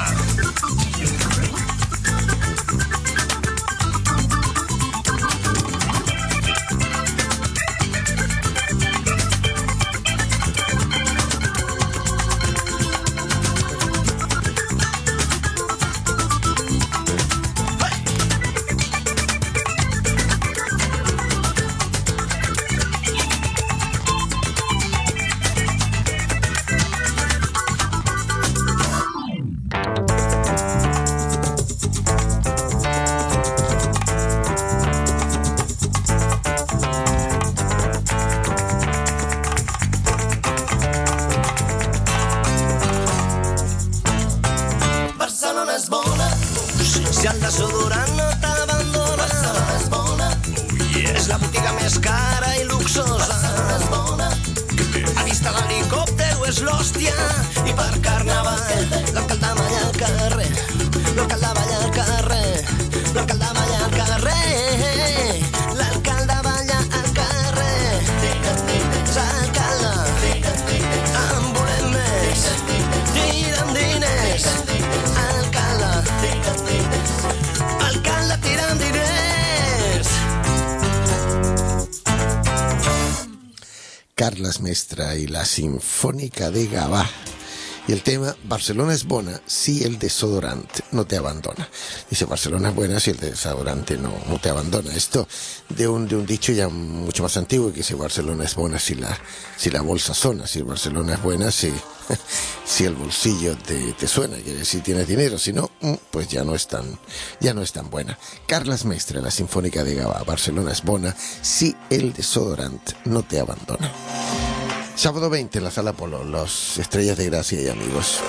Carles Mestre y la Sinfónica de Gavà. Y el tema, Barcelona es bona si el desodorante no te abandona. Dice, Barcelona es buena si el desodorante no te abandona. Esto de un dicho ya mucho más antiguo, que dice, Barcelona es buena si la bolsa suena. Si Barcelona es buena si el bolsillo te suena, quiere decir tienes dinero. Si no, pues ya no es tan buena. Carles Mestre, la Sinfónica de Gavà. Barcelona es bona si el desodorante no te abandona. Sábado 20 en la Sala Apolo, los Estrellas de Gracia y amigos.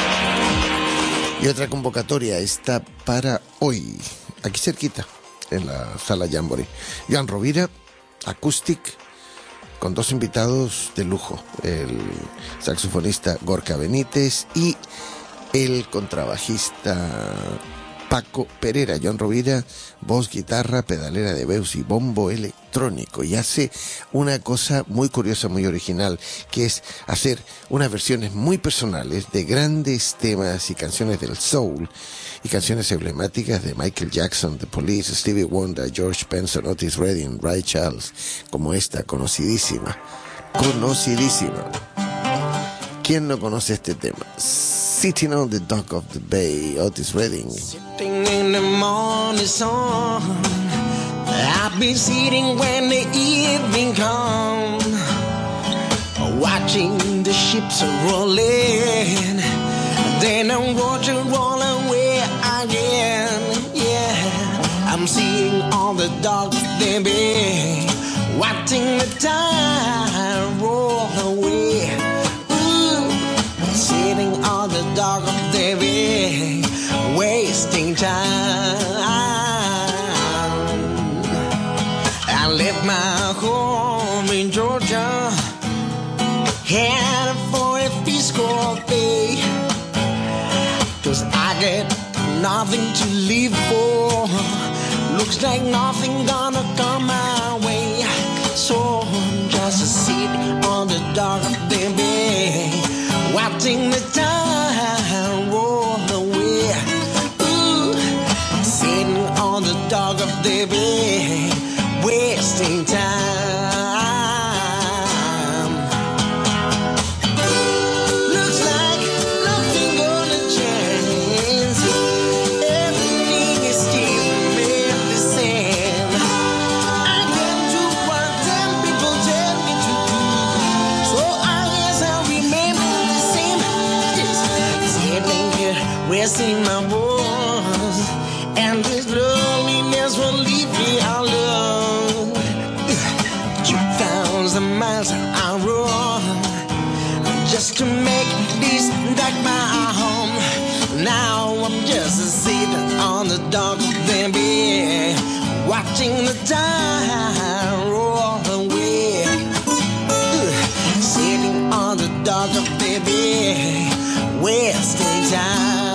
Y otra convocatoria está para hoy, aquí cerquita, en la Sala Jamboree. Joan Rovira, Acoustic, con dos invitados de lujo, el saxofonista Gorka Benítez y el contrabajista Paco Pereira. Joan Rovira, voz, guitarra, pedalera de veus y bombo electrónico, y hace una cosa muy curiosa, muy original, que es hacer unas versiones muy personales de grandes temas y canciones del soul y canciones emblemáticas de Michael Jackson, The Police, Stevie Wonder, George Benson, Otis Redding, Ray Charles, como esta conocidísima. ¿Quién no conoce este tema? Sitting on the Dock of the Bay, Otis Redding. Sitting in the morning sun, I've been sitting when the evening comes, watching the ships rolling. Then I'm watching roll away again. Yeah, I'm seeing all the dogs they be, watching the time roll away. Ooh, sitting on the dock of the bay, wasting time. I left my home in Georgia, headed for a fiscal pay, 'cause I get nothing to live for. Looks like nothing gonna come my way. So I'm just sitting on the dock of the bay, watching the time roll away. Ooh, sitting on the dock of the bay, wasting time. Looks like nothing gonna change. Everything is still remain the same. I can do what them people tell me to do, so I guess I'll remember the same. Just sitting here wasting my voice, and this loneliness will leave me alone. 2,000 miles I run just to make this dock my home. Now I'm just sitting on the dock of the bay, watching the time roll away. Sitting on the dock of the bay, wasting time.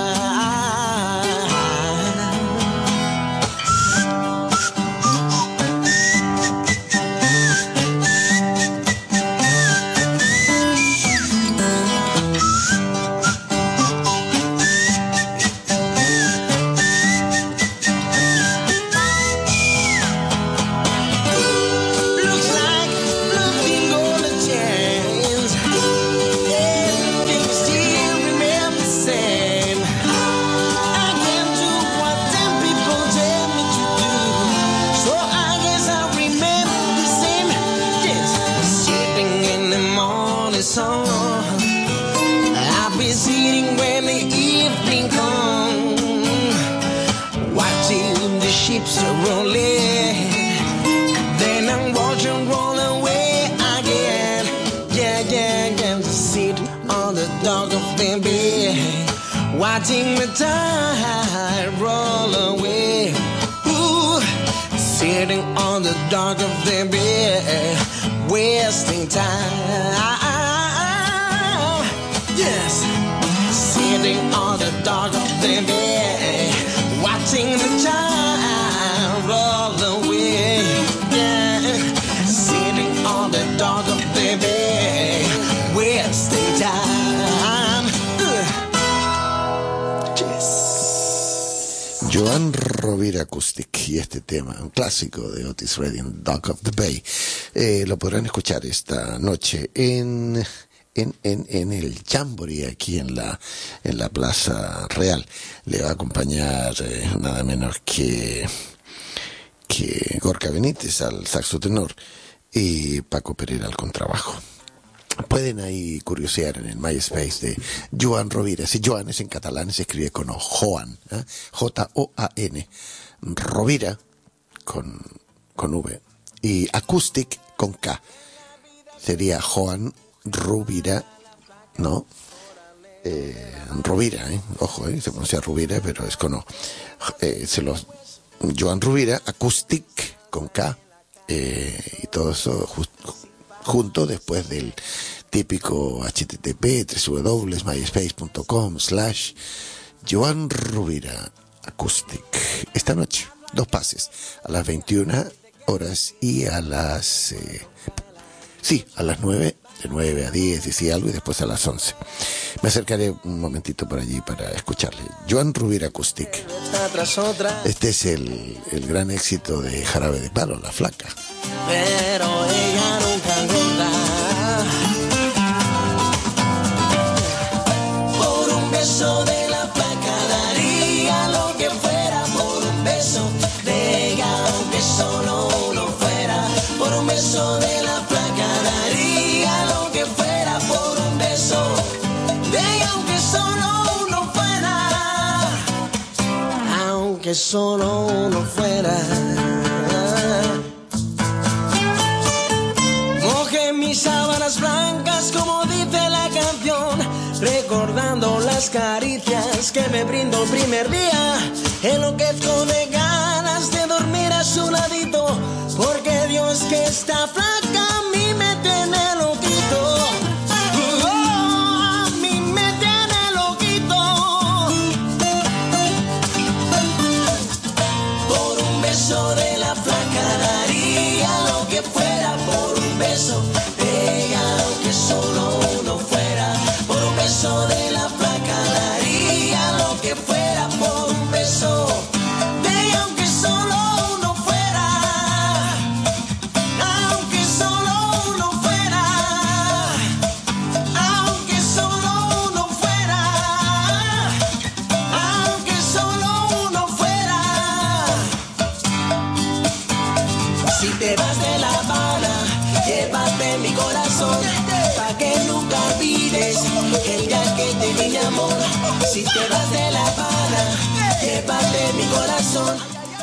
Looks like nothing gonna change. Everything still remains the same. I can do what them people tell me to do, so I guess I'll remember the same. Just sitting in the morning sun, I'll be sitting when the evening comes, watching the ships rolling. Then I'm watching roll away again. Yeah, just sitting on the dock of the bay, watching the tide roll away. Ooh, sitting on the dock of the bay, wasting time. Yes, sitting on the dock of the bay, watching the tide roll away. Yeah, sitting on the dock of the bay, wasting time. Yes. Joan Rovira Acoustic y este tema, un clásico de Otis Redding, Dock of the Bay. Lo podrán escuchar esta noche en el Jamboree aquí en la Plaza Real. Le va a acompañar nada menos que Gorka Benítez al saxo tenor y Paco Pereira al contrabajo. Pueden ahí curiosear en el MySpace de Joan Rovira. Si Joan es en catalán, se escribe con O, Joan, J-O-A-N. Rovira con V y Acoustic con K. Sería Joan Rovira, ¿no? Rovira, ojo, se pronuncia Rovira, pero es con O. Joan Rovira, Acoustic con K, y todo eso junto después del típico http www.myspace.com/Joan Rovira Acoustic. Esta noche, 2 pases, a las 21 horas y a las 9, de 9 a 10, decía algo, y después a las 11. Me acercaré un momentito por allí para escucharle. Joan Rovira Acoustic. Este es el gran éxito de Jarabe de Palo, La Flaca. Pero ella nunca engorda. Por un beso de la flaca daría lo que fuera. Por un beso de ella, aunque solo uno fuera. Por un beso de la flaca daría lo que fuera. aunque solo uno fuera. Mojé mis sábanas blancas como dice la canción, recordando las caricias que me brindó el primer día. Enloquezco de ganas de dormir a su ladito, porque Dios que está flaca a mí me tiene loquito. A mí me tiene loquito. Por un beso de la flaca daría lo que fuera, por un beso de ella, aunque solo uno fuera. Por un beso de la flaca daría lo que fuera, por un beso de ella, aunque solo uno fuera. Aunque solo uno fuera. Aunque solo uno fuera. Aunque solo uno fuera. Si te vas de La Habana, llévate mi corazón, pa' que nunca olvides el día que te di mi amor. Si te vas de La Habana, llévate mi corazón.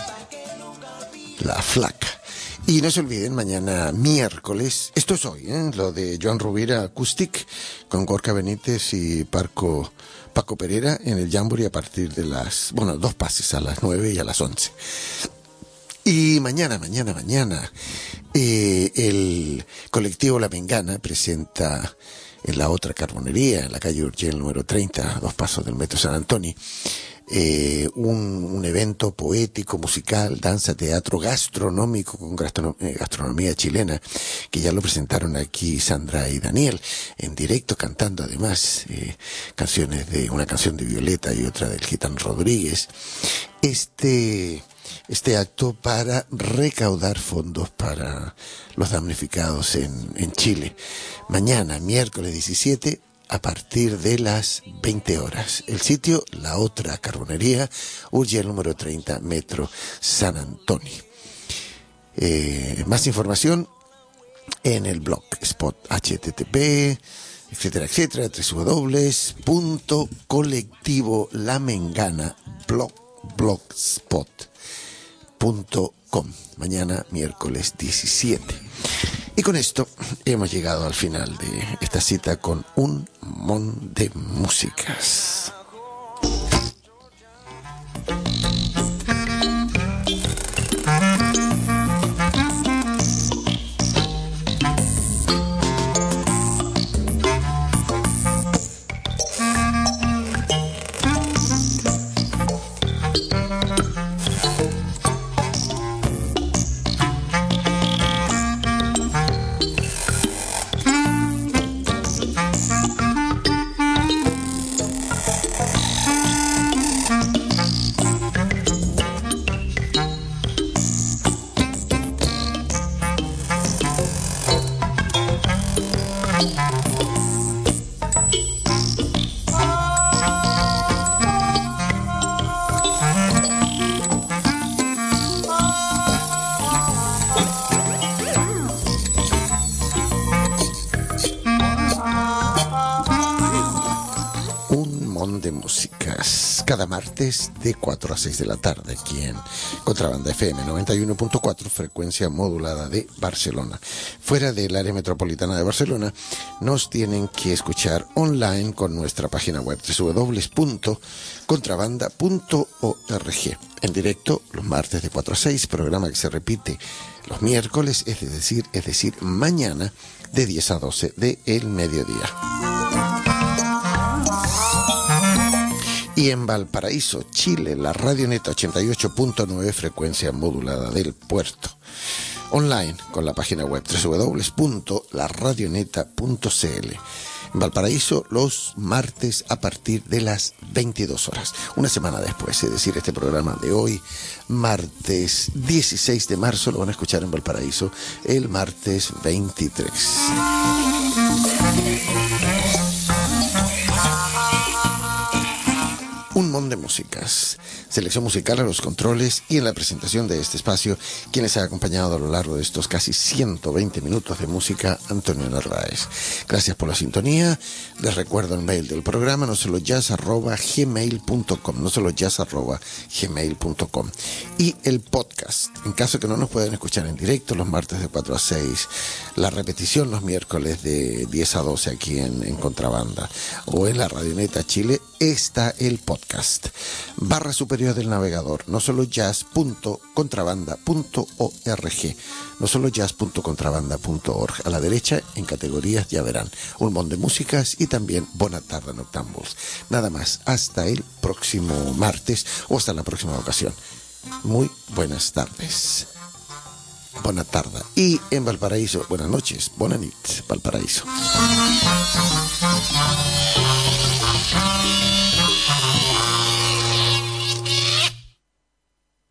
La Flaca. Y no se olviden, mañana miércoles, esto es hoy, lo de Joan Rovira Acoustic, con Gorka Benítez y Paco Pereira en el Jamboree a partir de las, bueno, 2 pases, a las 9 y a las 11. Y mañana, el colectivo La Mengana presenta en la otra carbonería, en la calle Urgell número 30, a 2 pasos del Metro San Antonio, un evento poético, musical, danza, teatro, gastronómico, con gastronomía chilena, que ya lo presentaron aquí Sandra y Daniel, en directo, cantando además canciones de una canción de Violeta y otra del Gitano Rodríguez. Este acto para recaudar fondos para los damnificados en Chile. Mañana, miércoles 17, a partir de las 20 horas. El sitio, la otra carbonería, Urgell número 30, Metro San Antonio. Más información en el blog spot http, etcétera, etcétera, www.colectivolamengana.blogspot.com. Mañana, miércoles 17. Y con esto hemos llegado al final de esta cita con un montón de músicas. Cada martes de 4 a 6 de la tarde aquí en Contrabanda FM 91.4, frecuencia modulada de Barcelona. Fuera del área metropolitana de Barcelona nos tienen que escuchar online con nuestra página web www.contrabanda.org. En directo los martes de 4 a 6, programa que se repite los miércoles, es decir, mañana de 10 a 12 del mediodía. Y en Valparaíso, Chile, la Radioneta 88.9, frecuencia modulada del puerto. Online con la página web www.laradioneta.cl. En Valparaíso, los martes a partir de las 22 horas. Una semana después, es decir, este programa de hoy, martes 16 de marzo, lo van a escuchar en Valparaíso el martes 23. Un Mon de Músicas, selección musical a los controles y en la presentación de este espacio, quienes ha acompañado a lo largo de estos casi 120 minutos de música, Antonio Narváez. Gracias por la sintonía. Les recuerdo el mail del programa, nosolojazz@gmail.com, nosolojazz@gmail.com, y el podcast, en caso que no nos puedan escuchar en directo los martes de 4 a 6, la repetición los miércoles de 10 a 12 aquí en Contrabanda o en la Radioneta Chile, está el podcast. Barra superior del navegador, nosolojazz.contrabanda.org, nosolojazz.contrabanda.org. A la derecha, en categorías, ya verán un montón de músicas y también Bona Tarda Noctambuls. Nada más, hasta el próximo martes o hasta la próxima ocasión. Muy buenas tardes. Bona tarda. Y en Valparaíso, buenas noches. Bona nit, Valparaíso.